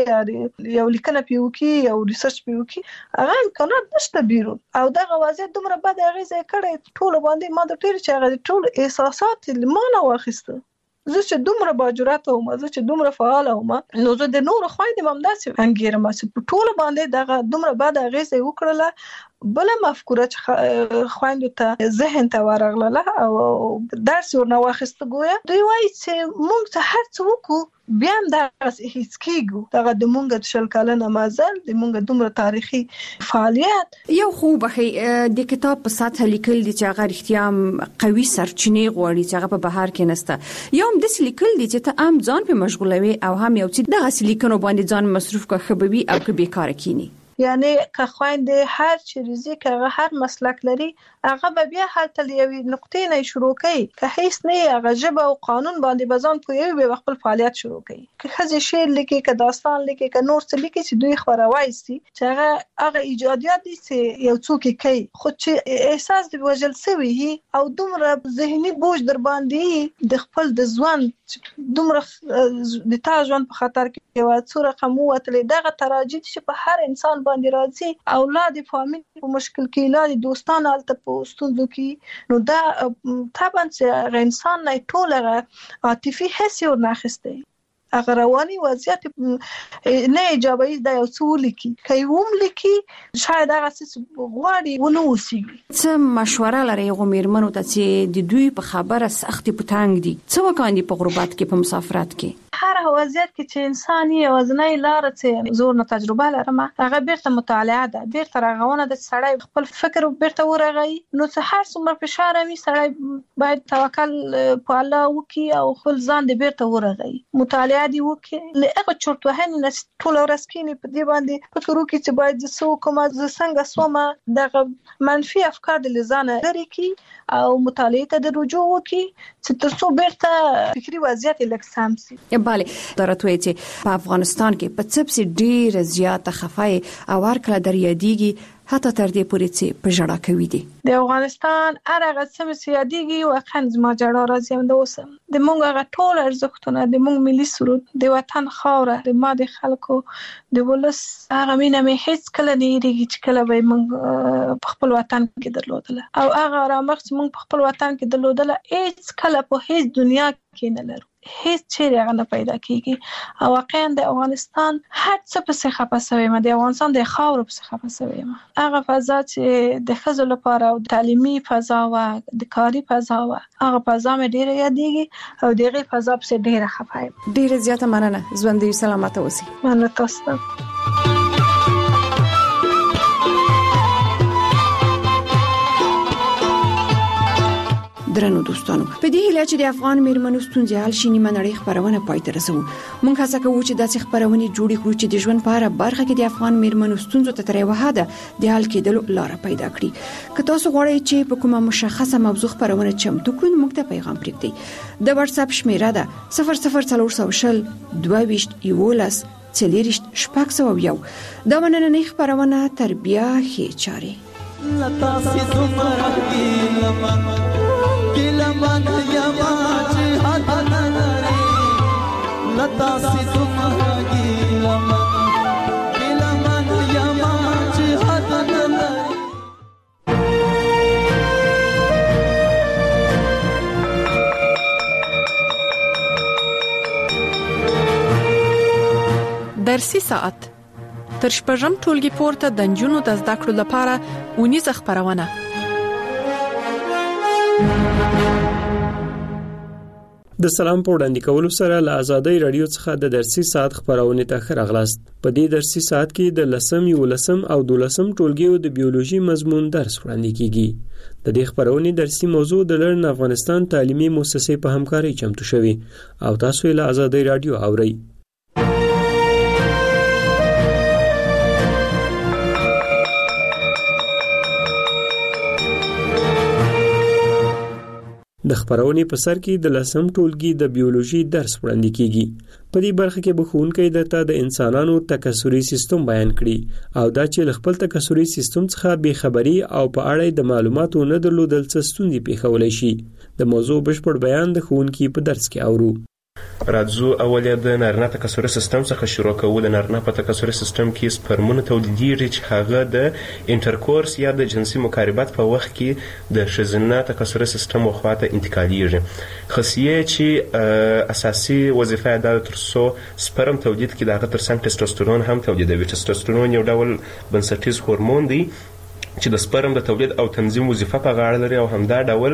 ته یو لیکنه پیوکي یو ریسرچ پیوکي، هغه امکانات نشته بیرون. او دغه وضعیت دومره بد اغیزه کړي ټول باندې، ما د ټیر چې هغه ټول احساسات ما نه واخیسته. زه چې دومره باجرات او زه چې دومره فعال او ما نو زه د نور خويندې مم داسې انګیرم چې ټول باندې دغه دومره بد اغیزه وکړله. بل مفکوره چې خويندو ته ذهن ته ورغله او درس ورنه واخیسته، ګویا دوی وایي چې موږ ته هر څه وکړو بیا هم درس هیڅ کیږو. دغه د مونږ د شل کلنه مازل د مونږ دومره تاریخي فعالیت یو خو به د کتاب په سطح لیکل دي چې هغه اړتیا قوي سرچینې غواړي چې هغه په بهر کې نسته، یو هم د لیکل دي چې ته ام ځان په مشغولوي او هم یو چې دغه لیکنو باندې ځان مصروف کا خبوي او که بیکاره کینی. یعنی که خويندې هر چیرې که هر مسلک لري هغه به بیا هلته یوې نقطې نه شروع کوي که هیڅ نه هغه ژبه او قانون باندې بزان پوهوي به خپل فعالیت شروع کوي که ښځې شعر لیکي که داستان لیکي که نور څه لیکي چې دوی خپروي سي چې هغه هغه ایجادیات دي چې یو څوک کوي خو چې احساس دی وجل سوي او دومره ذهني بوج در باندې د خپل د ځوان دومره د تا ژوند په خطر کې یو څو رقم وتلې دغه تراجید چې په هر انسان باندې راځي اولاد فامیل په مشکل کې اولاد دوستان الته ستونزو کې نو دا طبعا چې انسان نه ټول عاطفي حس یو ناخسته هغه رواني وضعیت نه ایجابي د یو څو لیکي کوم لیکي شاید هغه څه غواړي ونه وسی څه مشوره لري غومېرمنو ته چې د دوی په خبره سختي پټانګ دي څه وکاندي په غربت کې په مسافرت کې هر وضعیت کې چې انسان یې وزنۍ لار چې زور نه تجربه لرم هغه بیرته مطالعه ده بیرته راغونه د سړی خپل فکر بیرته ورغی نو څه هر څومره فشار وي سړی باید توکل په الله وکي او خپل ځان دې بیرته ورغی مطالعه دی وکي لغه چورت وهنه نه ټول ورځ کې په دې باندې فکر وکي چې باید زه کوم ز څنګه سومه دغه منفي افکار د لزانه لري کی او مطالعه ته د رجوع وکي چې ترڅو بیرته فکری وضعیت لکسام سي بله درته چې په افغانستان کې په څپسي ډیر زیاته خفای او ورکړه دریادیږي حتی تر دې پورې چې په جړه کوي دي د افغانستان هغه څه چې یادېږي واقعا زما جړه راځي د اوسم د مونږ هغه ټول ارزښتونه د مونږ ملي سرود د وطن خاوره د ماده خلکو د ولس هغه مینه مې هیڅ کله نه یریږي چې کله به مونږ په خپل وطن کې درلودله او هغه رامخ چې مونږ په خپل وطن کې درلودله هیڅ کله په هیڅ دنیا کې نه لرو هیڅ چیرې هغه نه پیدا کیږي او واقعا د افغانستان هر څه په څه خپسوي ما د افغانستان د خاور په څه خپسوي ما هغه فضا چې د خزو لپاره او تعلیمي فضا او د کاري فضا او هغه فضا مې ډیره یادېږي او دغه فضا په څه ډیره خپایم ډیره زیاته مننه ژوند دې سلامت اوسئ مننه تاسو درنو دوستانو په دې هیله چې د افغان میرمنو ستونزې حل شي نیمه نړۍ خبرونه پای ته رسوو موږ هڅه کوو چې داسې خبرونه جوړې کړو چې د ژوند په اړه برخه کې د افغان میرمنو ستونزو ته تر یوه حده د حل کېدلو لار پیدا کړي که تاسو غواړئ چې په کومه مشخصه موضوع خبرونه چمتو کړئ موږ ته پیغام پرېږدئ د واتس اپ شمیره ده صفر صفر څلور شل دوه ویشت یولس څلېرویشت شپږ سوه یو دا نننۍ خبرونه تربیه ښې چارې لتا سي زمرا ګیلما ګیلما یما چې حد نلري لتا سي زمرا ګیلما ګیلما یما چې حد نلري درسي ساعت تر شپږم ټولګي پورته د نجونو د زده کړو لپاره اونیزه خبرونه د سلام په وړاندې کولو سره له آزادۍ رادیو څخه د درسي ساعت خبرونه ته خراغلاست په دې درسي ساعت کې د لسم یو لسم او دولسم ټولګیو د بیولوژي مضمون درس وړاندې کیږي د دې خبرونه درسي موضوع د لرن افغانستان تعلیمي مؤسسې په همکارۍ چمتو شوی او تاسو له آزادۍ رادیو اورئ د خبرونې په سر کې د لسم ټولګي د بیولوژي درس وړاندې کیږي په دې برخه کې به ښوونکی درته د انسانانو تکثري سیستم بیان کړي او دا چې خپل تکثري سیستم څخه بې خبري او په اړه د معلوماتو نه درلودل څه ستونزې پیښولای شي د موضوع بشپړ بیان د ښوونکي په درس کې اورو راځو اول د نارینه تکثري سیستم څخه شروع کوو د نارینه په تکثري سیستم کې سپرمونه تولیدېږي چې هغه د انټرکورس یا د جنسي مقاربت په وخت کې د ښځینه تکثري سیستم خواته انتقالېږي خاصیه چې اساسي وظیفه ده تر څو سپرم تولید کې د هغه ترڅنګ ټسټوسترون هم تولیدوي ټسټوسترون یو ډول بنسټیز هورمون دی چې د سپرم د تولید او تنظیم وظیفه په غاړه لري او همدا ډول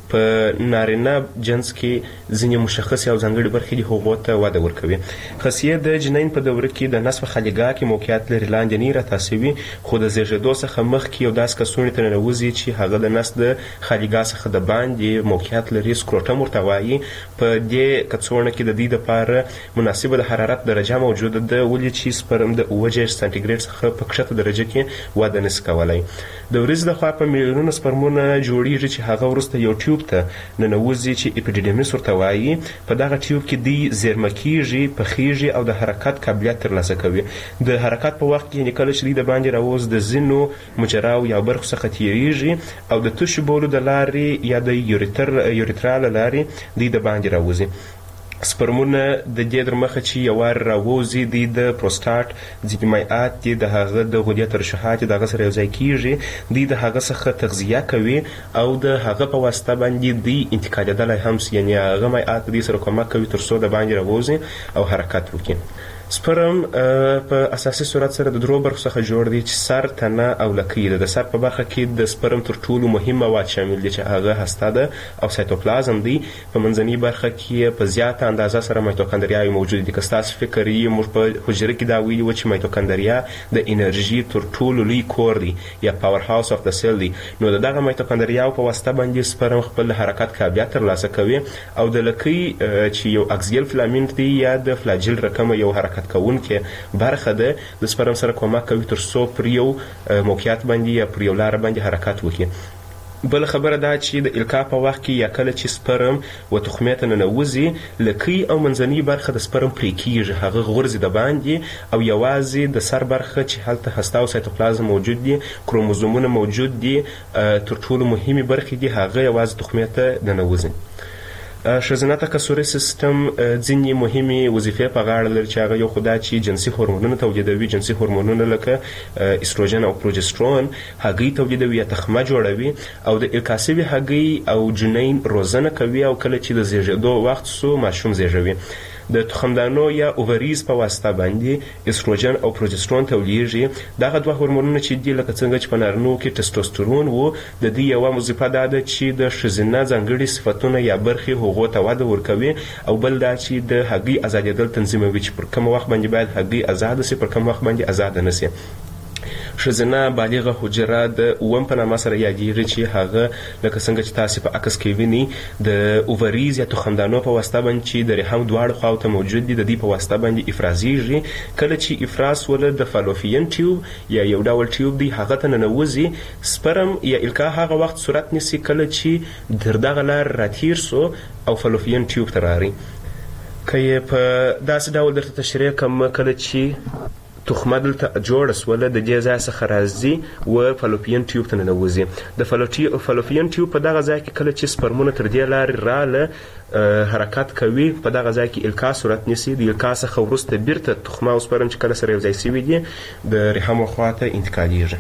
په نارینه جنس کې ځینې مشخصې او ځانګړې برخې دي هغو ته وده ورکوي. خصیې د جنین په دوره کې د نس په خلیګاه کې موقعیت لري، لاندې نه راتاسوي خو د زیږېدو څخه مخکې یو داسې کڅوړې ته ننوځي چې هغه د نس د خلیګاه څخه د باندې موقعیت لري، سکروټم ورته وایي. په دې کڅوړه کې د دې دپاره مناسبه د حرارت درجه موجوده ده، ولې چې سپرم د اوه دېرش سانتیګریډ څخه په کښته درجه کې وده نشي کولی. د ورځې د خوا په میلیونونو سپرمونه جوړیږي چې هغه وروسته یو ټیوب ته ننوځي چې اپیډیډیمیس ورته وایي. په دغه ټیوب کې دوی زیرمه کیږي، پخیږي او د حرکت قابلیت ترلاسه کوي. د حرکت په وخت کې یعنې کله چې دوی د باندې راووز د ځینو مجراو یا برخو څخه تیریږي او د تشو بولو د لارې یا د یوریتر یوریترا له لارې دوی د باندې راوځي. سپرمونه د دې در مخه چې یو وار راوځي دوی د پروسټاټ ځینې مایعات دي د هغه د غدې ترشحات د هغه سره یوځای کیږي، دوی د هغه څخه تغذیه کوي او د هغه په واسطه باندې دوی انتقالېدلی هم سي، یعنې هغه مایعات دوی سره کومک کوي تر څو د باندې راوځي او حرکت وکړي. سپرم په اساسي صورت سره د درو برخو څخه جوړ دی چې سر، تنه او لکۍ ده. د سر په برخه کې د سپرم تر ټولو مهم مواد شامل دي چې هغه هسته ده او سایتوپلازم دی. په منځنۍ برخه کې په زیاته اندازه سره مایتوکندریاوې موجود دي. که ستاسو فکر یې موږ په حجره کې دا ویلي وو چې مایتوکندریا د انرژي تر ټولو لوی کور دی یا پاور هاوس اف د سیل دی، نو د دغه مایتوکندریاو په واسطه باندې سپرم خپل حرکت قابلیت ترلاسه کوي. او د لکۍ چې یو اکسیل فلامنټ دی یا د فلاجیل رقمه یو حرکت کوونکې برخه ده، د سپرم سره کومک کوي تر څو پر یو موقعیت باندې یا پر یو لاره باندې حرکت وکړي. بل خبره دا چې د القا په وخت کې یا کله چې سپرم و تخمې ته ننوځي، لکۍ او منځنۍ برخه د سپرم پرې کیږي، هغه غورځي د باندې او یوازې د سر برخه چې هلته هسته او سایتوپلازم موجود دي، کروموزومونه موجود دي، تر ټولو مهمې برخې دي، هغه یوازې تخمې ته ننوځي. ښځینه تکثري سیستم ځینې مهمې وظیفې په غاړه لري چې هغه یو خو دا چې جنسي هورمونونه تولیدوي. جنسي هورمونونه لکه استروجن او پروجسترون هګۍ تولیدوي یا تخمه جوړوي او د القا سوي هګۍ او جنین روزنه کوي او کله چې د زیږېدو وخت سو ماشوم زیږوي. د تخمدانو یا اووریز په واسطه باندې استروجن او پروجسترون تولیږي. دغه دوه هورمونونه چې دي لکه څنګه چې په نارینو کې ټسټوسترون و، د دې یوه وظیفه دا ده چې د ښځینه ځانګړي صفتونه یا برخې هغو ته وده ورکوي او بل دا چې د هګۍ ازادېدل تنظیموي چې پر کوم وخت باندې باید هګۍ ازاده سي، پر کوم وخت باندې ازاده نه سي. ښځینه بالغه حجره د اووم په نامه سره یادېږي چې هغه لکه څنګه چې تاسې په عکس کې وینئ د اووریز یا تخمدانو په واسطه باندې چې د رحم دواړو خواو ته موجود دي، د دې په واسطه باندې افرازیږي. کله چې افراز وله د فالوپین ټیوب یا یو ډول ټیوب دی هغه ته ننوځي، سپرم یا القا هغه وخت صورت نیسي کله چې تر دغه لار راتیر سو او فالوپین ټیوب ته راغی. که یې په داسې ډول درته تشریح کړم، کله چې تخمه دلته جوړه سوله د دې ځای څخه راځي و فالوپین ټیوب ته ننوځي. د فالوپین ټیوب په دغه ځای کې کله چې سپرمونه تر دې لارې راله حرکت کوي، په دغه ځای کې القا صورت نیسي. د القا څخه وروسته بیرته تخمه او سپرم چې کله سره یوځای سوي دي د رحم خواته انتقالیږي.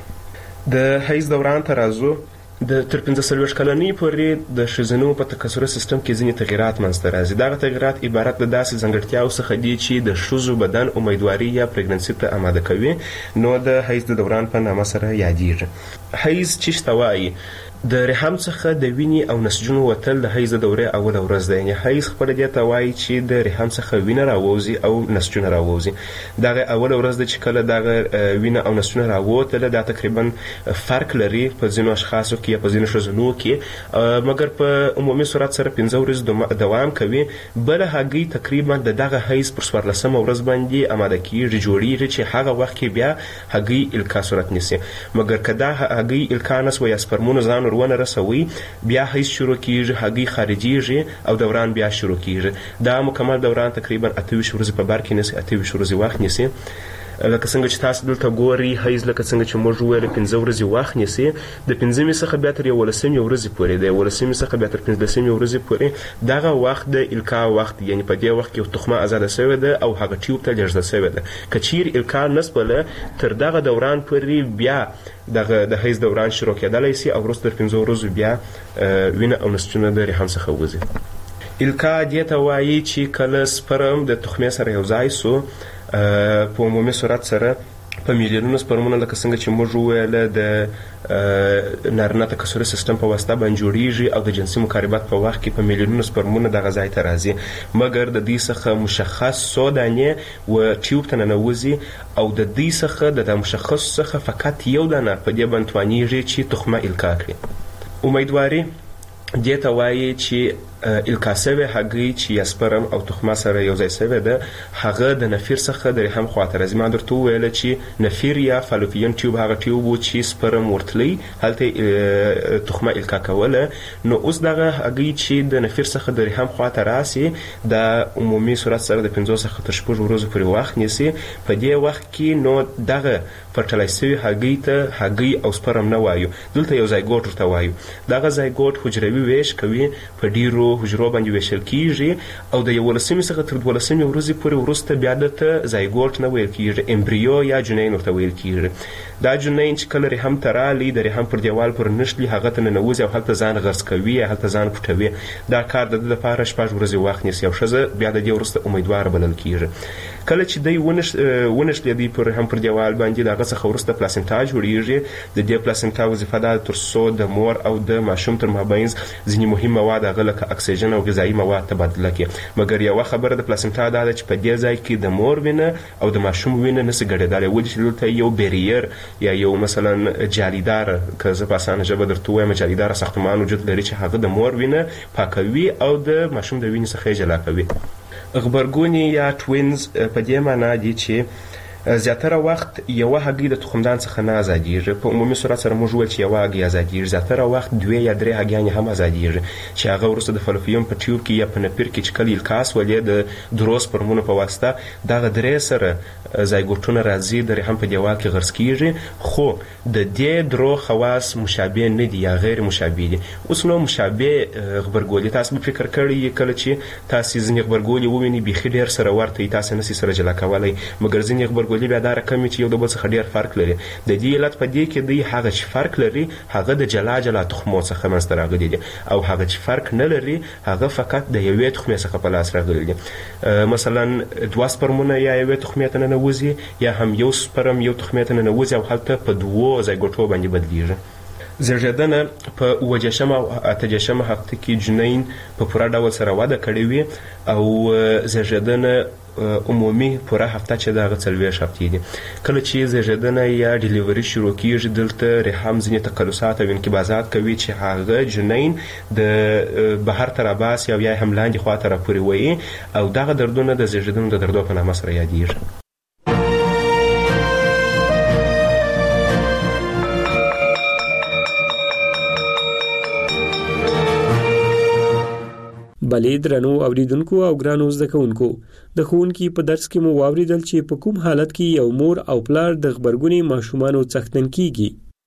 د حیض دوران ته راځو. د تر پنځه څلوېښت کلنۍ پورې د ښځینو په تکثري سیستم کې ځینې تغیرات منځته راځي. دغه تغیرات عبارت د داسې ځانګړتیاو څخه دي چې د ښځو بدن امیدواري یا پریګننسي ته آماده کوي، نو د حیض د دوران په نامه سره یادېږي. حیض چی ته وایي؟ د رحم څخه د وینې او نسجونو وتل د حیض د دورې اوله ورځ ده. یعنې حیض خپله دې ته وایي چې د رحم څخه وینه راووځي او نسجونه راووځي. دغه اوله ورځ ده چې کله دغه وینه او نسجونه راووتله، دا تقریبا فرق لري په ځینو اشخاصو کې یا په ځینو ښځینو کې، مګر په عمومي صورت سره پنځه ورځې دوام کوي. بله هګۍ تقریبا د دغه حیض پر څوارلسمه ورځ باندې آماده کېږي، جوړېږي چې هغه وخت کې بیا هګۍ القا صورت نیسي. مګر که دا هګۍ القا نه سوه یا سپرمونه ځان ونه رسوي، بیا حیض شروع کیږي، هګۍ خارجیږي او دوران بیا شروع کیږي. دا مکمل دوران تقریبا اته ویشت ورځې په بر کې نیسي، اته ویشت ورځې وخت نیسي. لکه څنګه چې تاسو دلته ګورئ، حیض لکه څنګه چې موږ وویل پنځه ورځې وخت نیسي. د پنځمې څخه بیا تر یولسمې ورځې پورې، د یولسمې څخه بیا تر پنځلسمې ورځې پورې دغه وخت د القا وخت، یعنې په دې وخت کې تخمه ازاده سوې ده او هغه ټیوب ته لېږدول سوې ده. که چیرې القا نسوله، تر دغه دوران پورې بیا دغه د حیض دوران شروع کېدلی سي او وروسته تر پنځو ورځو بیا وینه او نسجونه د رحم څخه وځي. القا دې ته وایي چې کله سپرم د تخمې سره یو ځای سو، په عمومي صورت سره په میلیونونو سپرمونه لکه څنګه چې موږ وویل د نارینه تکثري سیستم په واسطه باندې جوړیږي او د جنسي مقاربت په وخت کې په میلیونونو سپرمونه دغه ځای ته راځي، مګر د دې څخه مشخص څو دانې و ټیوب ته ننوځي او د دې څخه د مشخص څخه فقط یو دانه په دې باندې توانیږي چې تخمه القا کړي. امیدواري دې ته وایي چې القا سوی هګۍ چې یا سپرم او تخمه سره یو ځای سوی ده هغه د نفیر څخه د رحم خواته راځي. ما درته وویله چې نفیر یا فالوپین ټیوب هغه ټیوب و چې سپرم ورتلی هلته تخمه القا کوله. نو اوس دغه هګۍ چې د نفیر څخه د رحم خواته راسي د عمومي صورت سره د پنځو څخه تر شپږو ورځو پورې وخت نیسي. په دې وخت کې نو دغه فرټلایز سوي هګۍ ته هګۍ او سپرم نه وایو، دلته یو زایګوټ ورته وایو. دغه زایګوټ حجروي ویش کوي، په ډیرو حجرو باندې ویشل کیږي او د یولسمې څخه تر دولسمې ورځې پورې وروسته بیا دته زایګوټ نه ویل کیږي، امبریو یا جنین ورته ویل کیږي. دا جنین چې کله رحم ته رالی د رحم پر دیوال پر نښلي هغه ته ننوځي او هلته ځان غرس کوي یا هلته ځان پټوي. دا کار د ده لپاره شپږ ورځې وخت نیسي او ښځه بیا د دې وروسته امیدواره بلل کیږي. کله چې دی ونښلېدی پر رحم پر دیوال باندې د هغه څخه وروسته پلاسنټا جوړیږي. د دې پلاسنټا وظیفه ده تر څو د مور او د ماشوم تر مابینځ ځینې مهم مواد هغه لکه اکسیجن او غذایي مواد تبادله کړي. مګر یوه خبره د پلاسنټا دا ده چې په دې ځای کې د مور وینه او د ماشوم وینه نسي ګډېدلی، ولې چې دلته یو بیریر یا یو مثلا جالیدار، که زه په اسانه ژبه درته ووایم جالیداره ساختمان وجود لري چې هغه د مور وینه پاکوي او د ماشوم د وینې څخه یې جلا کوي. غبرګونې یا ټوینز په دې معنا دي چې زیاتره وخت یوه هګۍ د تخمدان څخه نه ازادیږي. په عمومي صورت سره موږ وویل چې یوه هګۍ ازادیږي، زیاتره وخت دوې یا درې هګیانې هم ازادیږي چې هغه وروسته د فالوپیم په ټیوب کې یا په نپیر کې چې کله القا سولې د درو سپرمونو په واسطه دغه درې سره زایګوټونه راځي د رحم په دیوال کې غرس کیږي. خو د دې درو خواص مشابه نه دي یا غیر مشابه دي. اوس نو مشابه غبرګولي تاسو به فکر کړی کله چې تاسو ځینې غبرګولي ووینئ بیخي ډېر سره ورته تاسو نسئ سره جلا کولی، مګر ځینې غبرګولي بیا دا رقم چې یو د بل څخه ډېر فرق لري. د دې علت په دې کې دی هغه چې فرق لري هغه د جلا جلا تخمو څخه منځته راغلي دي او هغه چې فرق نه لري هغه فقط د یوې تخمې څخه په لاس راغلي دي. مثلا دوه سپرمونه یا یوې تخمې ته ننوځي یا هم یو سپرم یو تخمې ته ننوځي او هلته په دوو زایګوټو باندې بدلیږي. زیږېدنه په اووه دېرشمه او اته دېرشمه هفته کې جنین په پوره ډول سره وده کړې وي او زیږېدنه عمومي پوره هفته چې دغه څلوېښت هفتې دي. کله چې زیږېدنه یا ډیلیوري شروع کیږي دلته رحم ځینې تقلصات او انقباضات کوي چې هغه جنین د بهر ته راباسي او یا هم لاندې خواته راپورې وایي او دغه دردونه د زیږېدنو د دردو په نامه سره یادیږي. بلې درنو اوریدونکو او ګرانو زده کوونکو، د ښوونکي په درس کې مو واوریدل چې په کوم حالت کې یو مور او پلار د غبرګونې ماشومانو څښتن کیږي.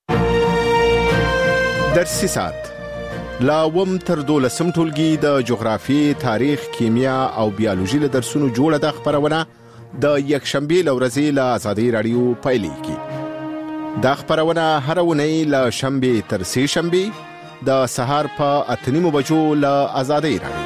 درسي ساعت لا وم تر دولسم ټولګي د جغرافي، تاریخ، کیمیا او بیولوژي له درسونو جوړه د خبرونه د یکشنبه لورځي له آزادۍ رادیو پایلیږي. دا خبرونه هر ونې له شنبه تر سه شنبه د سهار په اته نیمو بجو له آزادۍ رادیو.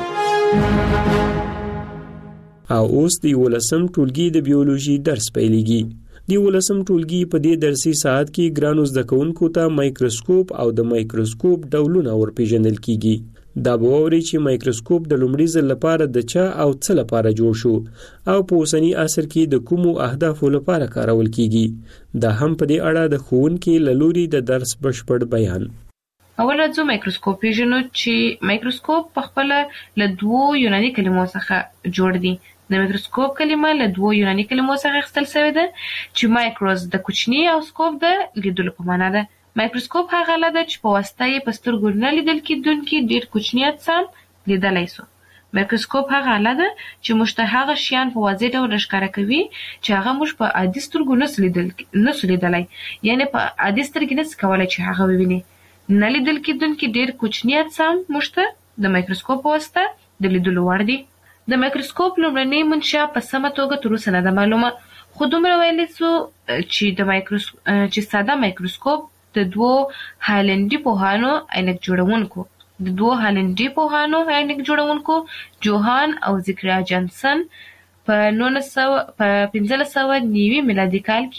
او اوس د یولسم ټولګي د بیولوژي درس پیلېږي. د یولسم ټولګي په دې درسي ساعت کې ګرانو زده کوونکو ته مایکروسکوپ او د مایکروسکوپ ډولونه ورپېژندل کیږي. دا به واورئ چې مایکروسکوپ د لومړي ځل لپاره د چا او څه لپاره جوړ شو او په اوسني عصر کې د کومو اهدافو لپاره کارول کیږي. دا هم په دې اړه د ښوونکي له لوري د درس بشپړ بیان. اوله ځو مایکروسکوپ پیژنو چې مایکروسکوپ په خپل له دوو یوناني کلمو څخه جوړ دي. د مایکروسکوپ کلمه له دوو یوناني کلمو څخه اخیستل شوې ده چې مایکروس د کوچني او سکوپ د لیدلو په معنا ده. مایکروسکوپ هغه آله ده چې په واسطه یې په سترګو نه لیدل کېدونکي ډېر کوچني اجسام لیدلی سو. مایکروسکوپ هغه آله ده چې موږ ته هغه شیان په واضح ډول ښکاره کوي چې هغه موږ په عادي سترګو نسو لیدلی، یعنې په عادي سترګې نسي کولی چې هغه وویني. نه لیدل کېدونکي ډېر کوچني اجسام موږ ته د مایکروسکوپ په واسطه د لیدلو وړ دي. د مایکروسکوپ لومړنۍ منشا په سمه توګه تر اوسه نه ده معلومه، خو دومره ویلی سو چې د مایکروسکوپ چې ساده مایکروسکوپ د دوو هالنډي پوهانو عینک جوړونکو د دوو هالنډي پوهانو عینک جوړونکو جوهان او زکریا جانسن په نولس سوه په پنځلس سوه نوي میلادي کال کې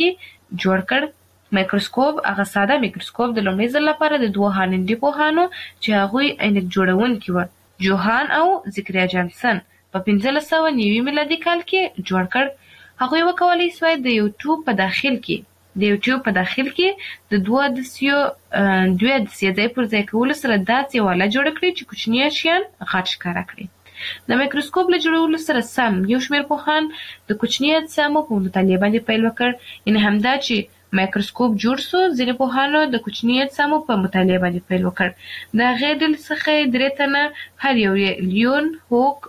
جوړ کړ. مایکروسکوپ هغه ساده میکروسکوپ د لومړي ځل لپاره د دوه هالندي پوهانو چې هغوی عینک جوړونکي وو، جوهان او زکریا جانسن په پنځلس سوه نوي میلادي کال کې جوړ کړ. هغوی وکولای شوای د یو ټوب په داخل کې د یو ټوب په داخل کې د دوه عدسیو دوه عدسیې ځای پر ځای کولو سره داسې واله جوړ کړي چې کوچني شیان غټ ښکاره کړي. د مایکروسکوپ له جوړولو سره سم یو شمېر پوهان د کوچني اجسامو په مطالعه باندې پیل وکړ. یعنې همدا چې مایکروسکوپ جوړ سو، ځینې پوهانو د کوچني اجسامو په مطالعه باندې پیل وکړ. د هغې ډلې څخه درې تنه هر یو یې لیون هوک،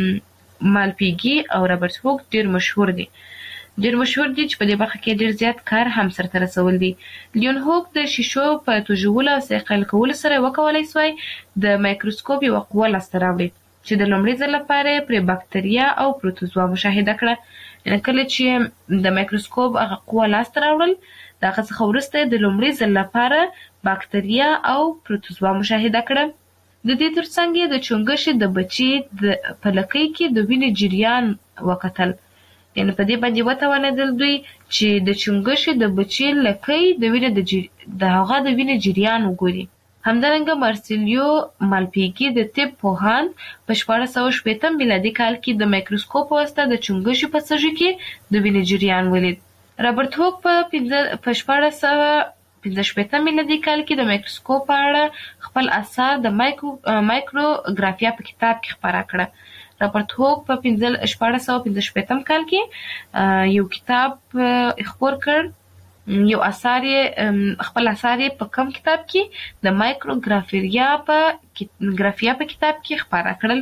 مالپیګي او رابرټ هوک ډېر مشهور دي ډېر مشهور دي چې په دې برخه کې ډېر زیات کار هم سرته رسول دي. لیون هوک د شیشو په توژولو او صیقل کولو سره وکولای سوای د مایکروسکوپ یوه قوه لاسته راوړي چې د لومړي ځل لپاره پرې باکتریا او پروتوزوا مشاهده کړه. یعنې کله چې د مایکروسکوپ هغه قوه لاسته راوړل، د هغه څخه وروسته د لومړي ځل لپاره باکتریا او پروتوزوا مشاهده کړه. د دې ترڅنګ یې د چونګښې د بچي د په لکۍ کې د وینې جریان وکتل. یعنې په دې باندې وتوانېدل دوی چې د چونګښې د بچي لکۍ د وینې د جری... د هغه د وینې جریان وګوري. همدارنګه مارسیلیو مالپیګي د طب پوهان په شپاړس سوه شپېته میلادي کال کې د مایکروسکوپ په واسطه د چونګښې په سږي کې د وینې جریان ولید. رابرټ هوک په شپاړس سوه پنځه شپېته میلادي کال کې د مایکروسکوپ په اړه خپل اثار د مایکروګرافیا په کتاب کې خپاره کړه. رابرټ هوک په شپاړس سوه پنځه شپېتم کال کې یو کتاب خپور کړ، یو اثار یې خپل اثار یې په کم کتاب کې د مایکروګرافیا په ګرافیا په کتاب کې خپاره کړل.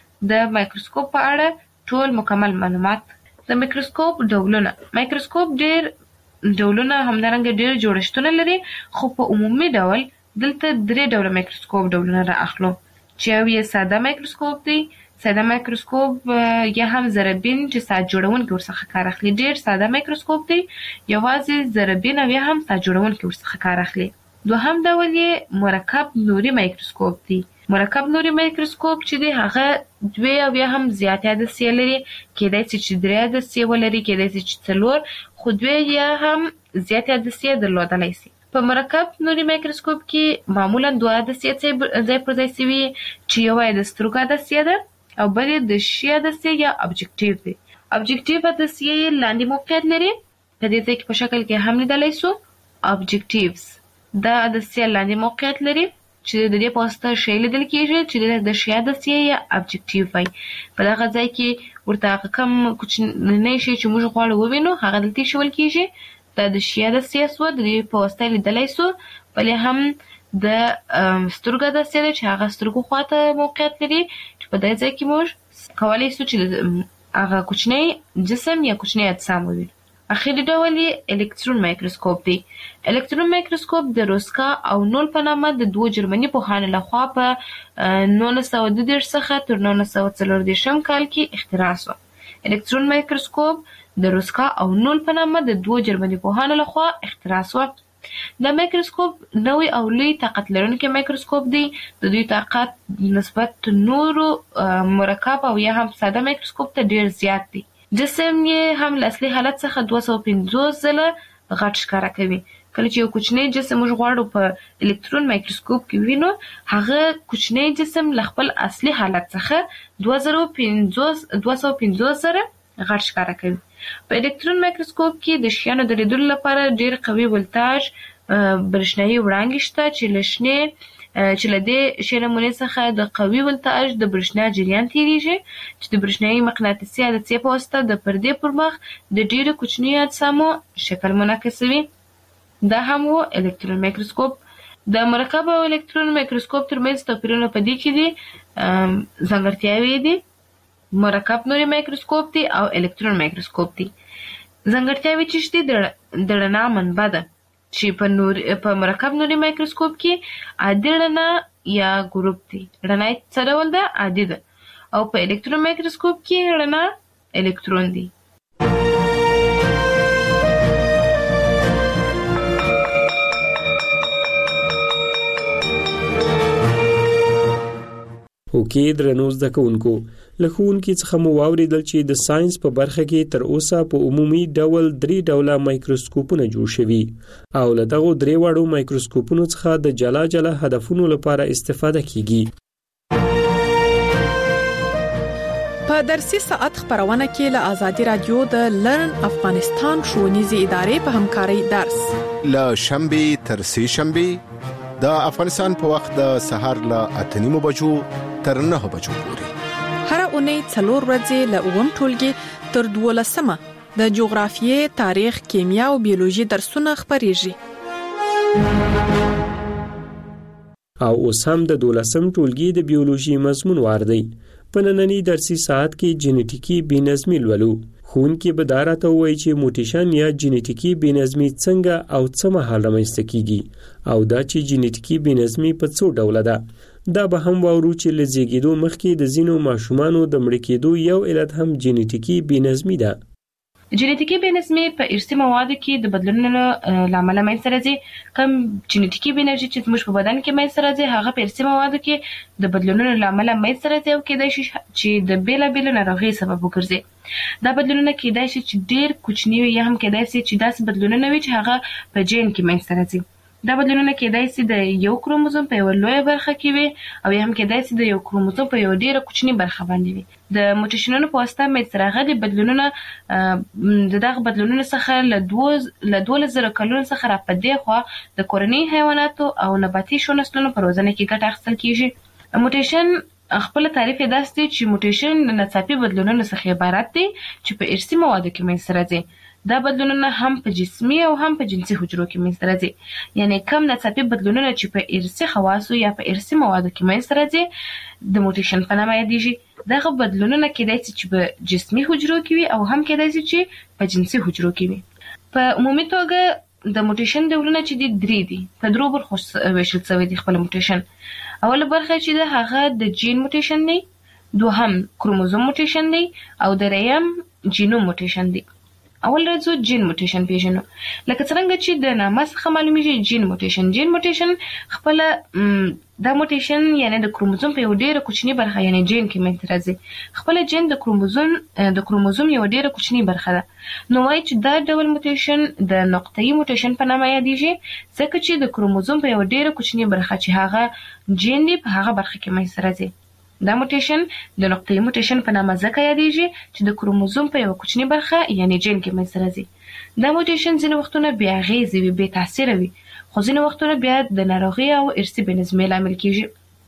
د مایکروسکوپ په اړه ټول مکمل معلومات. د مایکروسکوپ ډولونه. مایکروسکوپ ډېر ډولونه همدارنګه ډېر جوړښتونه لري، خو په عمومي ډول دلته درې ډوله مایکروسکوپ ډولونه را اخلو چې یو یې ساده مایکروسکوپ دی. ساده مایکروسکوپ یا هم ذرهبین چې ساعت جوړونکي ورڅخه کار اخلي. ډېر ساده مایکروسکوپ دی، یوازې ذرهبین او یا هم ساعت جوړونکي ورڅخه کار اخلي. دوهم ډول یې مرکب نوري مایکروسکوپ دی. مرکب نوري مایکروسکوپ چې دی هغه دوې او یا هم زیاتې عدسیې لري، کېدای شي چې درې عدسیې ولري، کېدای شي چې څلور، خو دوې یا هم زیاتې عدسیې درلودلی شي. په مرکب نوري مایکروسکوپ کې معمولا دوه عدسیې ځای پر ځای شوي چې یوه یې د سترګو عدسیه ده او بل یې د شي عدسیې یا ابجکټیو دی. ابجکټیو عدسیې یې لاندې موقعیت لري، په دې ځای کې په شکل کې هم لیدلی شو. ابجکټیوز دا عدسیه لاندې موقعیت لري چې د دې په واسطه شی لیدل کېږي چې د شي عدسیې یا ابجکټیو وایي. په دغه ځای کې ورته هغه کم کوچنی شی چې موږ غواړو ووینو هغه دلته ایښودل کېږي. دا د شي عدسیه سوه، د دې په واسطه لیدلی شو. بلې هم د سترګو عدسیه ده چې هغه سترګو خواته موقعیت لري چې په دې ځای کې موږ کولی شو چې هغه کوچنی جسم یا کوچنی اجسام ووینو. اخري ډول یې الکترون مایکروسکوپ دی. الکترون مایکروسکوپ د روسکا او نول په نامه د دوو جرمني پوهانو لخوا په نولس سوه دوه دېرش څخه تر نولس سوه څلور دېرشم کال کې اختراع شوه. الکترون مایکروسکوپ د روسکا او نول په نامه د دوو جرمني پوهانو لخوا اختراع شوه. دا مایکروسکوپ نوی او لوی طاقت لرونکی مایکروسکوپ دی. د دوی طاقت نسبت نورو مرکب او یا هم ساده مایکروسکوپ ته ډیر زیات دی. جسم یې هم له اصلي حالت څخه دوه سوه پنځوس ځله غټ ښکاره کوي. کله چې یو کوچنی جسم موږ غواړو په الکترون مایکروسکوپ کې وینو، هغه کوچنی جسم له خپل اصلي حالت څخه دوه سوه پنځوس ځله غټ ښکاره کوي. په الکترون مایکروسکوپ کې د شیانو د لیدلو لپاره ډیر قوي ولتاژ برېښنايي وړانګې شته چې له شنې چې له دې شی نمونې څخه د قوي ولتاژ د برېښنا جریان تېرېږي چې د برېښنايي مقناطیسي عدسیې په واسطه د پردې پر مخ د ډیرو کوچنیو اجسامو شکل منعکسوي. دا هم و الکترون مایکروسکوپ. د مرکب او الکترون مایکروسکوپ ترمنځ توپیرونه په دې کې دي. ځانګړتیاوې دي. مرکب نوري مایکروسکوپ دی او الکترون مایکروسکوپ دی. ځانګړتیاوې چې دي د رڼا منبع ده چې په نور په مرکب نوري مایکروسکوپ کې عادي رڼا یا ګروپ دی. رڼا څه ډول ده؟ عادي ده. او په الکترون مایکروسکوپ کې رڼا الکترون دی. اوکې درنو زده کوونکو، لکهونکي څخه مو واوریدل چې د ساينس په برخه کې تر اوسه په عمومي ډول درې ډوله مایکروسکوپونه جوړ شوي او له دغه درې وړو مایکروسکوپونو څخه د جلا جلا هدفونو لپاره استفاده کیږي. په درسي ساعت خبرونه کې له آزادي رادیو د لرن افغانستان ښوونیزې ادارې په همکارۍ درس له شنبه تر سه شنبه د افغانستان په وخت د سهار له اته نیمو بجو تر نه بجو پورې هر اونۍ څلور ورځې له اووم ټولګي تر دولسمه د جغرافیې، تاریخ، کیمیا او بیولوژي درسونه خبريږي. او اوس هم د دولسم ټولګي د بیولوژي مضمون واردی. په نننی درسي ساعت کې جینټیکی بېنظمي لولو. ښوونکي به دا راته ووایي چې موټیشن یا جینټیکی بېنظمي څنګه او څه مهال رامنځته کیږي او دا چې جینټیکی بېنظمي په څو ډوله ده. دا به هم واورو چې له زیږېدو مخکې د ځینو ماشومانو د مړه کېدو یو علت هم جینټیکی بېنظمي ده. جینټیکی بېنظمي په ارثي موادو کې د بدلونونو لامل منځته راځي. کوم جینټیکی بېنظمي چې زموږ په بدن کې منځته راځي هغه په ارثي موادو کې د بدلونونو لامل منځته راځي او کېدای شي چې د بیلابېلو ناروغیو سبب وګرځي. دا بدلونونه کېدای شي چې ډېر کوچني وي یا هم کېدای شي چې داسې بدلونونه وي چې هغه په جین کې منځته راځي. دا بدلونونه کېدای شي د یو کروموزوم په یو لویه برخه کې وي او یا هم کېدای شي د یو کروموزوم په یو ډیره کوچنی برخه باندې وي. د موټیشنونو په واسطه منځته راغلي بدلونونه د دغه بدلونونو څخه له دوه له دولس زره کلونو څخه را پدې خو د کورني حیواناتو او نباتي شو نسلونو په روزنه کې ګټه اخیستل کیږي. موټیشن خپل تعریف یې داسې دی چې موټیشن د ناڅاپي بدلونونو څخه عبارت دی چې په ارثي موادو کې منځته راځي. دا بدلونونه هم په جسمي او هم په جنسي حجرو کې منځته راځي. یعنی کم ناڅاپي بدلونونه چې په ارثي خواصو یا په ارثي موادو کې منځته راځي د موټیشن په نامه یادېږي. دغه بدلونونه کېدای شي چې په جسمي حجرو کې وي او هم کېدای شي چې په جنسي حجرو کې وي. په عمومي توګه د موټیشن ډولونه چې دي درې دي. په درو برخو ویشل شوی دی خپل موټیشن. اوله برخه چې ده هغه د جین موټیشن دی، دوهم کروموزوم موټیشن دی او دریم جینوم موټیشن دی. اول راځو جین موټیشن پیژنو. لکه څنګه چې د نامه څخه معلومیږي جین موټیشن جین موټیشن خپل دا موټیشن یعنی د کروموزوم په یو ډیره کوچنی برخه یعنی جین کې منځته راځي. خپل جین د کروموزوم د کروموزوم یو ډیره کوچنی برخه ده. نو وايي چې دا ډول موټیشن د نقطه‌ای موټیشن په نامه یادېږي ځکه چې د کروموزوم په یو ډیره کوچنی برخه چې هغه جین دی په هغه برخه کې منځته راځي. دا موټیشن د نقطه‌ای موټیشن په نامه ځکه یادېږي چې د کروموزوم په یو کوچنی برخه یعنی جین کې منځته راځي. دا موټیشن ځینې وختونه بې اغېزې وي، بې تاثیره وي، خو ځینې وختونه بیا د ناروغۍ او ارثي بېنظمۍ لامل کېږي.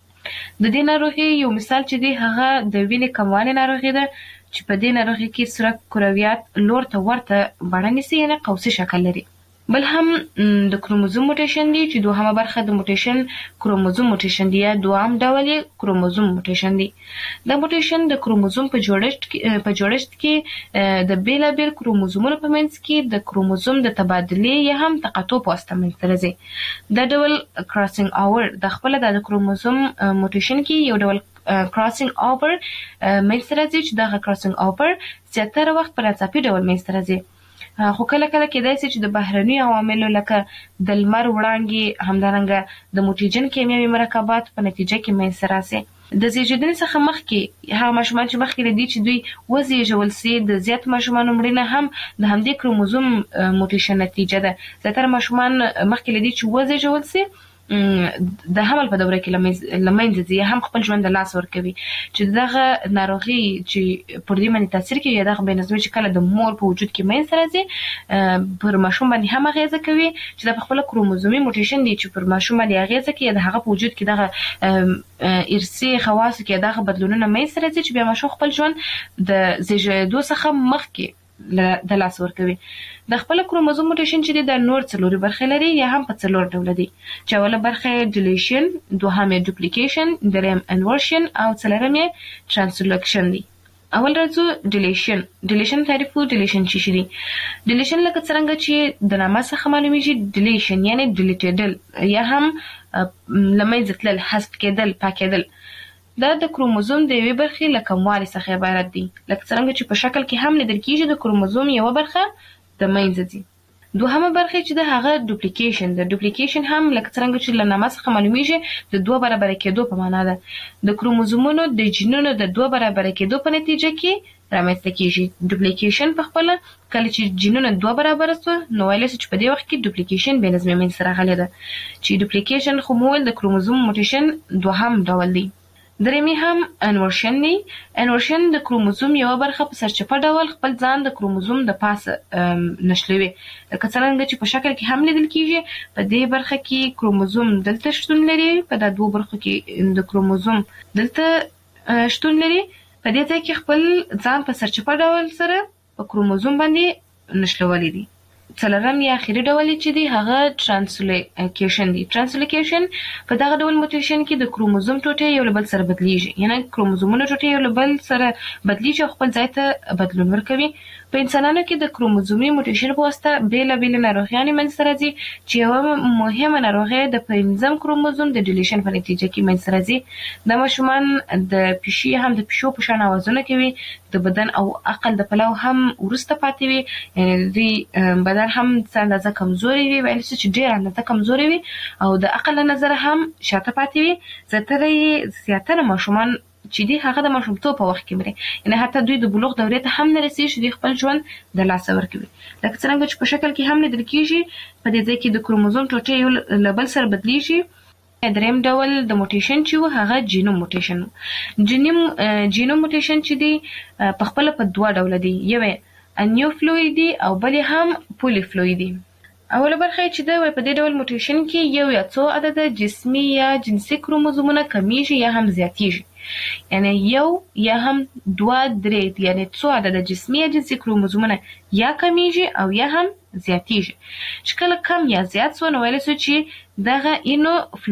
د دې ناروغۍ یو مثال چې دی هغه د وینې کموالي ناروغي ده چې په دې ناروغۍ کې سره کرویات لور ته ورته بڼه نیسي یعنې قوسي شکل لري. بل هم د کروموزوم موټیشن دی چې دوهمه برخه د موټیشن کروموزوم موټیشن دی یا دوام ډول یې کروموزوم موټیشن دی. دا موټیشن د کروموزوم په جوړښت کې په جوړښت کې د بیلابیل کروموزومونو په منځ کې د کروموزوم د تبادلې یا هم تقاطع په واسطه منځته راځي. دا ډول کراسینګ اوور د خپل د کروموزوم موټیشن کې یو ډول کراسینګ اوور منځته راځي چې دا کراسینګ اوور زیاتره وخت په ناڅاپي ډول منځته راځي. خو کله کله کېدای شي چې د بهرني عواملو لکه د لمر وړانګې همدارنګه د موټیجن کیمیاوي مرکبات په نتیجه کې منځته راسي. د زیږیدنې څخه مخکې هغه ماشومان چې مخکې لدی چې دوی وزېږول سي د زیات ماشومانو مړینه هم د همدې کروموزوم موټیشن نتیجه ده. زیاتره ماشومان مخکې لدی چې وزېږول سي د حمل په دوره کې لمنځه ځي هم خپل ژوند د لاس ورکوي چې دغه ناروغي چې پر دې باندې تاثیر کوي یا دغه بېنظمي چې کله د مور په وجود کې منځته راځي پر ماشوم باندې هم اغیزه کوي چې د خپل کروموزومي موټیشن دی چې پر ماشوم باندې اغیزه کوي د هغه په وجود کې دغه ارثي خواص کې دغه بدلونونه منځته راځي چې بیا ماشوم خپل ژوند د زیږیدو څخه مخکې د لاس ورکوي. د خپل کروموزوم موټیشن چې د نور څلوري برخې لري یا هم په څلور ډول دي چې اوله برخه ډیلیشن، دوهمه ډوپلیکیشن، دریم انورشن او څلورمه ترانسلوکشن دي. اول راځو ډیلیشن. ډیلیشن تعریف وو. ډیلیشن څه شي دي؟ ډیلیشن لکه څنګه چې د نامه څخه معلومیږي ډیلیشن یعنی ډیلیټیدل یا هم لمنځه تلل، حذف کېدل، پاکېدل. دا د کروموزوم د یوې برخې له کموالي څخه عبارت دی. لکه څنګه چې په شکل کې هم لیدل کېږي د کروموزوم یوه برخه د منځه ځي. دوهمه برخه چې د هغه ډوپلیکیشن د ډوپلیکیشن هم لکه څنګه چې له نامه څخه معلومیږي د دوه برابر کېدو په معنا ده. د کروموزومونو د جینونو د دوه برابر کېدو په نتیجه کې رامنځته کیږي. ډوپلیکیشن په خپل کله چې جینونه دوه برابر سو نو ویل چې په دې وخت کې ډوپلیکیشن به نظم منځ راغلی ده چې ډوپلیکیشن خو مول د کروموزوم موټیشن دوهم ډول دی. درېمي هم انورشن دی. انورشن د کروموزوم یو برخه په سرچپه ډول خپل ځان د کروموزوم د پاسه نشلوي. لکه څنګه چې په شکل کې هم لیدل کیږي په دې برخه کې کروموزوم دلته شتون لري، په دا دوه برخو کې د کروموزوم دلته شتون لري. په دې ځای کې خپل ځان په سرچپه ډول سره په کروموزوم باندې نشلولې دي. څلورم یا اخیری ډول چې دی هغه ترانسلوکیشن دی. ترانسلوکیشن په دغه ډول موټیشن کې د کروموزوم ټوټه یو له بل سره بدلیږي، یعنی کروموزومونه ټوټه یو له بل سره بدلیږي او خپل ځای ته بدلون ورکوي. په انسانانو کې د کروموزومي موټیشن په واسطه بیلابیل ناروغیانې منځته راځي چې یوه مهمه ناروغي د پنځم کروموزوم د ډیلیشن په نتیجه کې منځته راځي. دا ماشومان د پیشي هم د پیشو په شان اوازونه کوي، د بدن او عقل د پلو هم ورسته پاتې وي، یعنی د بدن هم څه اندازه کمزوري وي، ویل چې ډېر اندازه کمزوري وي او د عقل نظر هم شاته پاتې وي. زیاتره یې زیاتره ماشومان چې دی هغه د ماشومتوب په وخت کې مري، یعنی حتی دوی د بلوغ دورې ته هم نه رسېږي چې دوی خپل ژوند د لاسه ورکوي. لکه څنګه چې په شکل کې هم لیدل کېږي په دې ځای کې د کروموزوم ټوټې یو له بل سره بدلیږي. دریم ډول د موټیشن چې و هغه جینوم موټیشن و. جینوم جینوم موټیشن چې دی په خپل په دوه ډول دی، یو انیوفلویدي او بل هم پولیفلویدي. اوله برخه چې دا په دې ډول موټیشن کې یو یا څو عدد جسمي یا جنسي کروموزومونه کمیږي یا هم زیاتیږي، یعنی یو یا هم دوه درې یعنی څو عدد جسمي یا جنسي کروموزومونه یا کمیږي او یا هم زیاتیږي. چې کله کم یا زیات سو نو ویل سو چې دغه اینو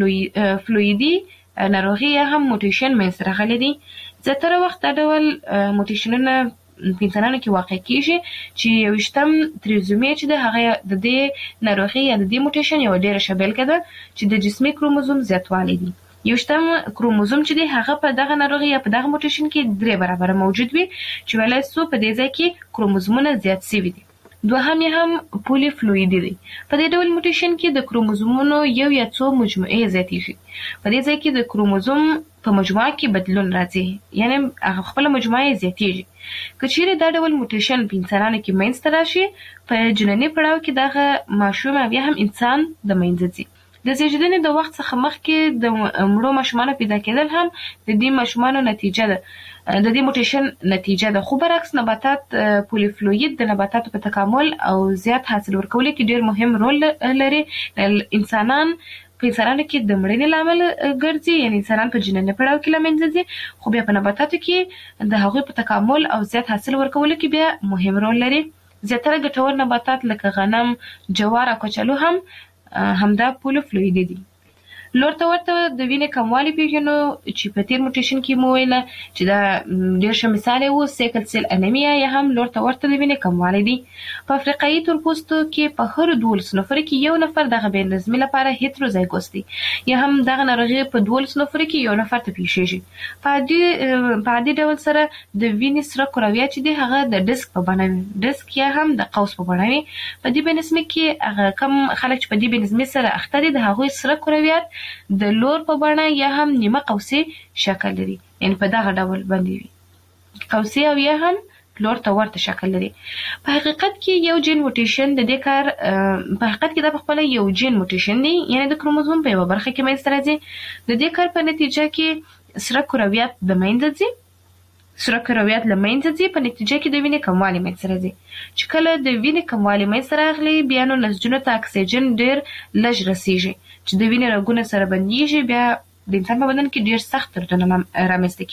فلویدي ناروغي یا هم موټیشن منځته راغلی دی. زیاتره وخت دا ډول موټیشنونه په انسانانو کې واقع کیږي چې یوشتم تریزومي چې د هغه د دې ناروغي یا د دې موټیشن یو ډیره شبیلګه ده چې د جسمي کروموزوم زیاتوالی دی. یوشتم کروموزوم چې دی هغه په دغه ناروغي یا په دغه موټیشن کې درې برابر موجود وي چې ولای سو په دې ځای کې کروموزومونه زیات شوي دي. دوهم یې هم پولیفلویدي دی. په دې ډول موټیشن کې د کروموزومونو یو یا څو مجموعې زیاتېږي. په دې ځای کې د کروموزوم په مجموعه کې بدلون راځي، یعنی هغه خپل مجموعه زیاتېږي. که چیرې دا ډول موټیشن په انسانانو کې منځته راشي په جنیني پړاو کې دغه ماشوم بیا هم انسان د منځه ځي. د زیږیدنې د وخت څخه مخکې د مړو ماشومانو پیدا کېدل هم د دې ماشومانو نتیجه ده، د دې موټیشن نتیجه ده. خو برعکس نباتات پولیفلوید د نباتاتو په تکامل او زیات حاصل ورکولو کې ډېر مهم رول لري. انسانان په انسانانو کې د مړینې لامل ګرځي، یعنی انسانان په جنیني پړاو کې له منځه ځي، خو بیا په نباتاتو کې د هغوی په تکامل او زیات حاصل ورکولو کې بیا مهم رول لري. زیاتره ګټور نباتات لکه غنم، جوار او کچالو هم همدا پولیفلویدي دي. لور ته ورته د وینې کموالی پیژنو چې په تیر موټیشن کې مو ویله چې دا ډېر ښه مثال و سیکل سیل انیمیا یا هم لور ته ورته د وینې کموالی دی. په افریقایي تورپوستو کې په هر دولس نفر کې یو نفر دغه بې نظمي لپاره هیتروزایګوس دی، یا هم دغه ناروغي په دولس نفر کې یو نفر ته پیښیږي. په عادي په عادي ډول سره د وینې سره کرویات چې دی هغه د ډسک په بڼه وي، ډسک یا هم د قوس په بڼه وي. په دې بې نظمي کې هغه کم خلک چې په دې بې نظمي سره اخته دي د هغوی سره کرویات د لور په بڼه یا هم نیمه قوسي شکل لري، یعنی په دغه ډول باندې وي، قوسي او یا هم لور ته ورته شکل لري. په حقیقت کې یو جین موټیشن د دې کار په حقیقت کې دا په خپل یو جین موټیشن دی، یعنی د کروموزوم په یو برخه کې منځته راځي. د دې کار په نتیجه کې سره کرویات د منځه ځي، سره کرویات له منځه ځي، په نتیجه کې د وینې کموالی منځته راځي. چې کله د وینې کموالی منځته راغلی بیا نو نسجونو ته اکسیجن ډېر لږ رسیږي چې د وینې رګونه سره بندیږي، بیا د انسان په بدن کې ډېر سخت دردونه رامنځته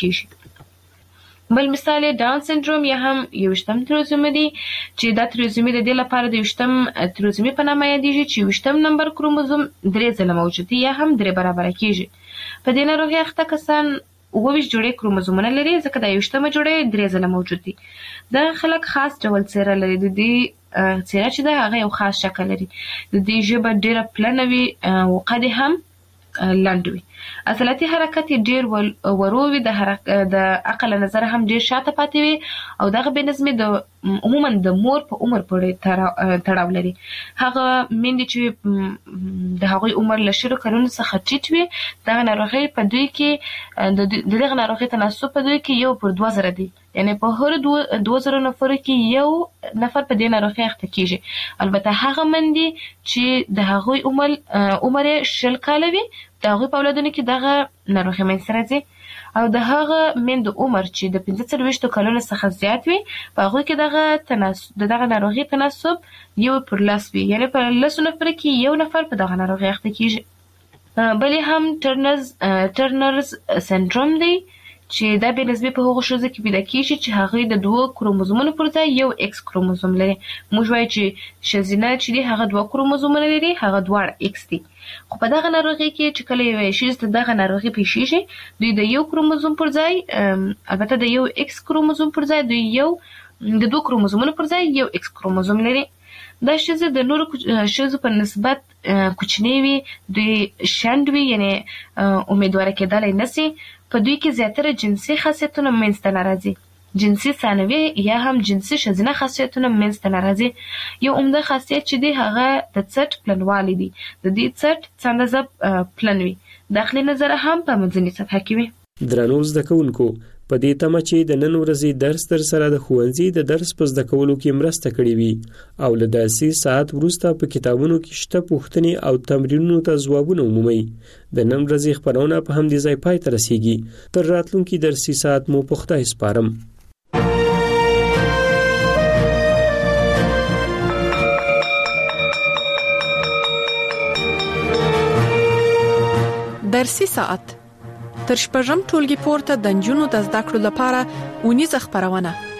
کېږي. بل مثال ډاون سنډروم یا هم یوشتم تریزومي دی چې دا تریزومي د دې لپاره د یوشتم تریزومي په نامه یادېږي چې یوشتم نمبر کروموزوم درې ځله موجود دی یا هم درې برابره کېږي. په دې ناروغۍ اخته کسان اووه ویشت جوړې کروموزومونه لري، ځکه دا یوشتمه جوړې درې ځله موجود دي. دا خلک خاص ډول څېره لري، د دې څېره چې ده هغه یو خاص شکل لري، د دې ژبه ډېره پلنه وي او قد هم لنډ وي. عضلاتي حرکت ډیر ورووي، د حرکت د عقل نظر هم ډیر شاته پاتې وي او دغه بې نظمي د عموما د مور په عمر پورې تړاو لري. هغه میندې چې د هغوی عمر له شلو کلونو څخه ټیټ وي دغه ناروغي په دوی کې د دغه ناروغي تناسب په دوی کې یو پر دوه زره دی، یعنی په هر دوه زره نفر کې یو نفر په دې ناروغي اخته کیږي. البته هغه مندي چې د هغوی عمر عمر شل کاله وي د هغوی په اولادونو کې دغه ناروغي منځته راځي، او د هغه مند عمر چې د پنځه څلوېښتو کلونو څخه زیات وي په هغوی کې دغه تناسب د دغه ناروغي تناسب یو پر لس وي، یعنی په لسو نفر کې یو نفر په دغه ناروغي اخته کیږي. بلې هم ټرنرز ټرنرز سندروم دی چې دا بې نظمي په هغو ښځو کې پیدا کیږي چې هغوی د دوه کروموزومونو پر ځای یو ایکس کروموزوم لري. موږ وایو چې ښځینه چې دي هغه دوه کروموزومونه لري، هغه دواړه ایکس دي. خو په دغه ناروغي کې چې کله یوې ښځې ته دغه ناروغي پیښیږي دوی د یو کروموزوم پر ځای البته د یو ایکس کروموزوم پر ځای دوی یو د دوه کروموزومونو پر ځای یو ایکس کروموزوم لري. دا ښځې د نورو ښځو په نسبت کوچنۍ وي، دوی شنډ وي، یعنی امیدواره کېدلی نشي. په دوی کې زیاتره جنسي خاصیتونه منځته نه راځي، جنسي ثانوي یا هم جنسي ښځینه خاصیتونه منځته نه راځي. یو عمده خاصیت چې دی هغه د څټ پلنوالی دی، د دې څټ څه اندازه پلن وي، داخلي نظر هم په منځنۍ سطحه کې وي. درنو زده کوونکو، په دې تمه چې د نن ورځې درس تر سره د ښوونځي د درس په زده کولو کې مرسته کړې وي او له درسي ساعت وروسته په کتابونو کې شته پوښتنې او تمرینونو ته ځوابونه ومومئ. د نن ورځې خپرونه په همدې ځای پای ته رسیږي. تر راتلونکي درسي ساعت مو په خدای سپارم. درسي ساعت تر شپږم ټولګي پورته د نجونو د زده کړو لپاره اونیزه خپرونه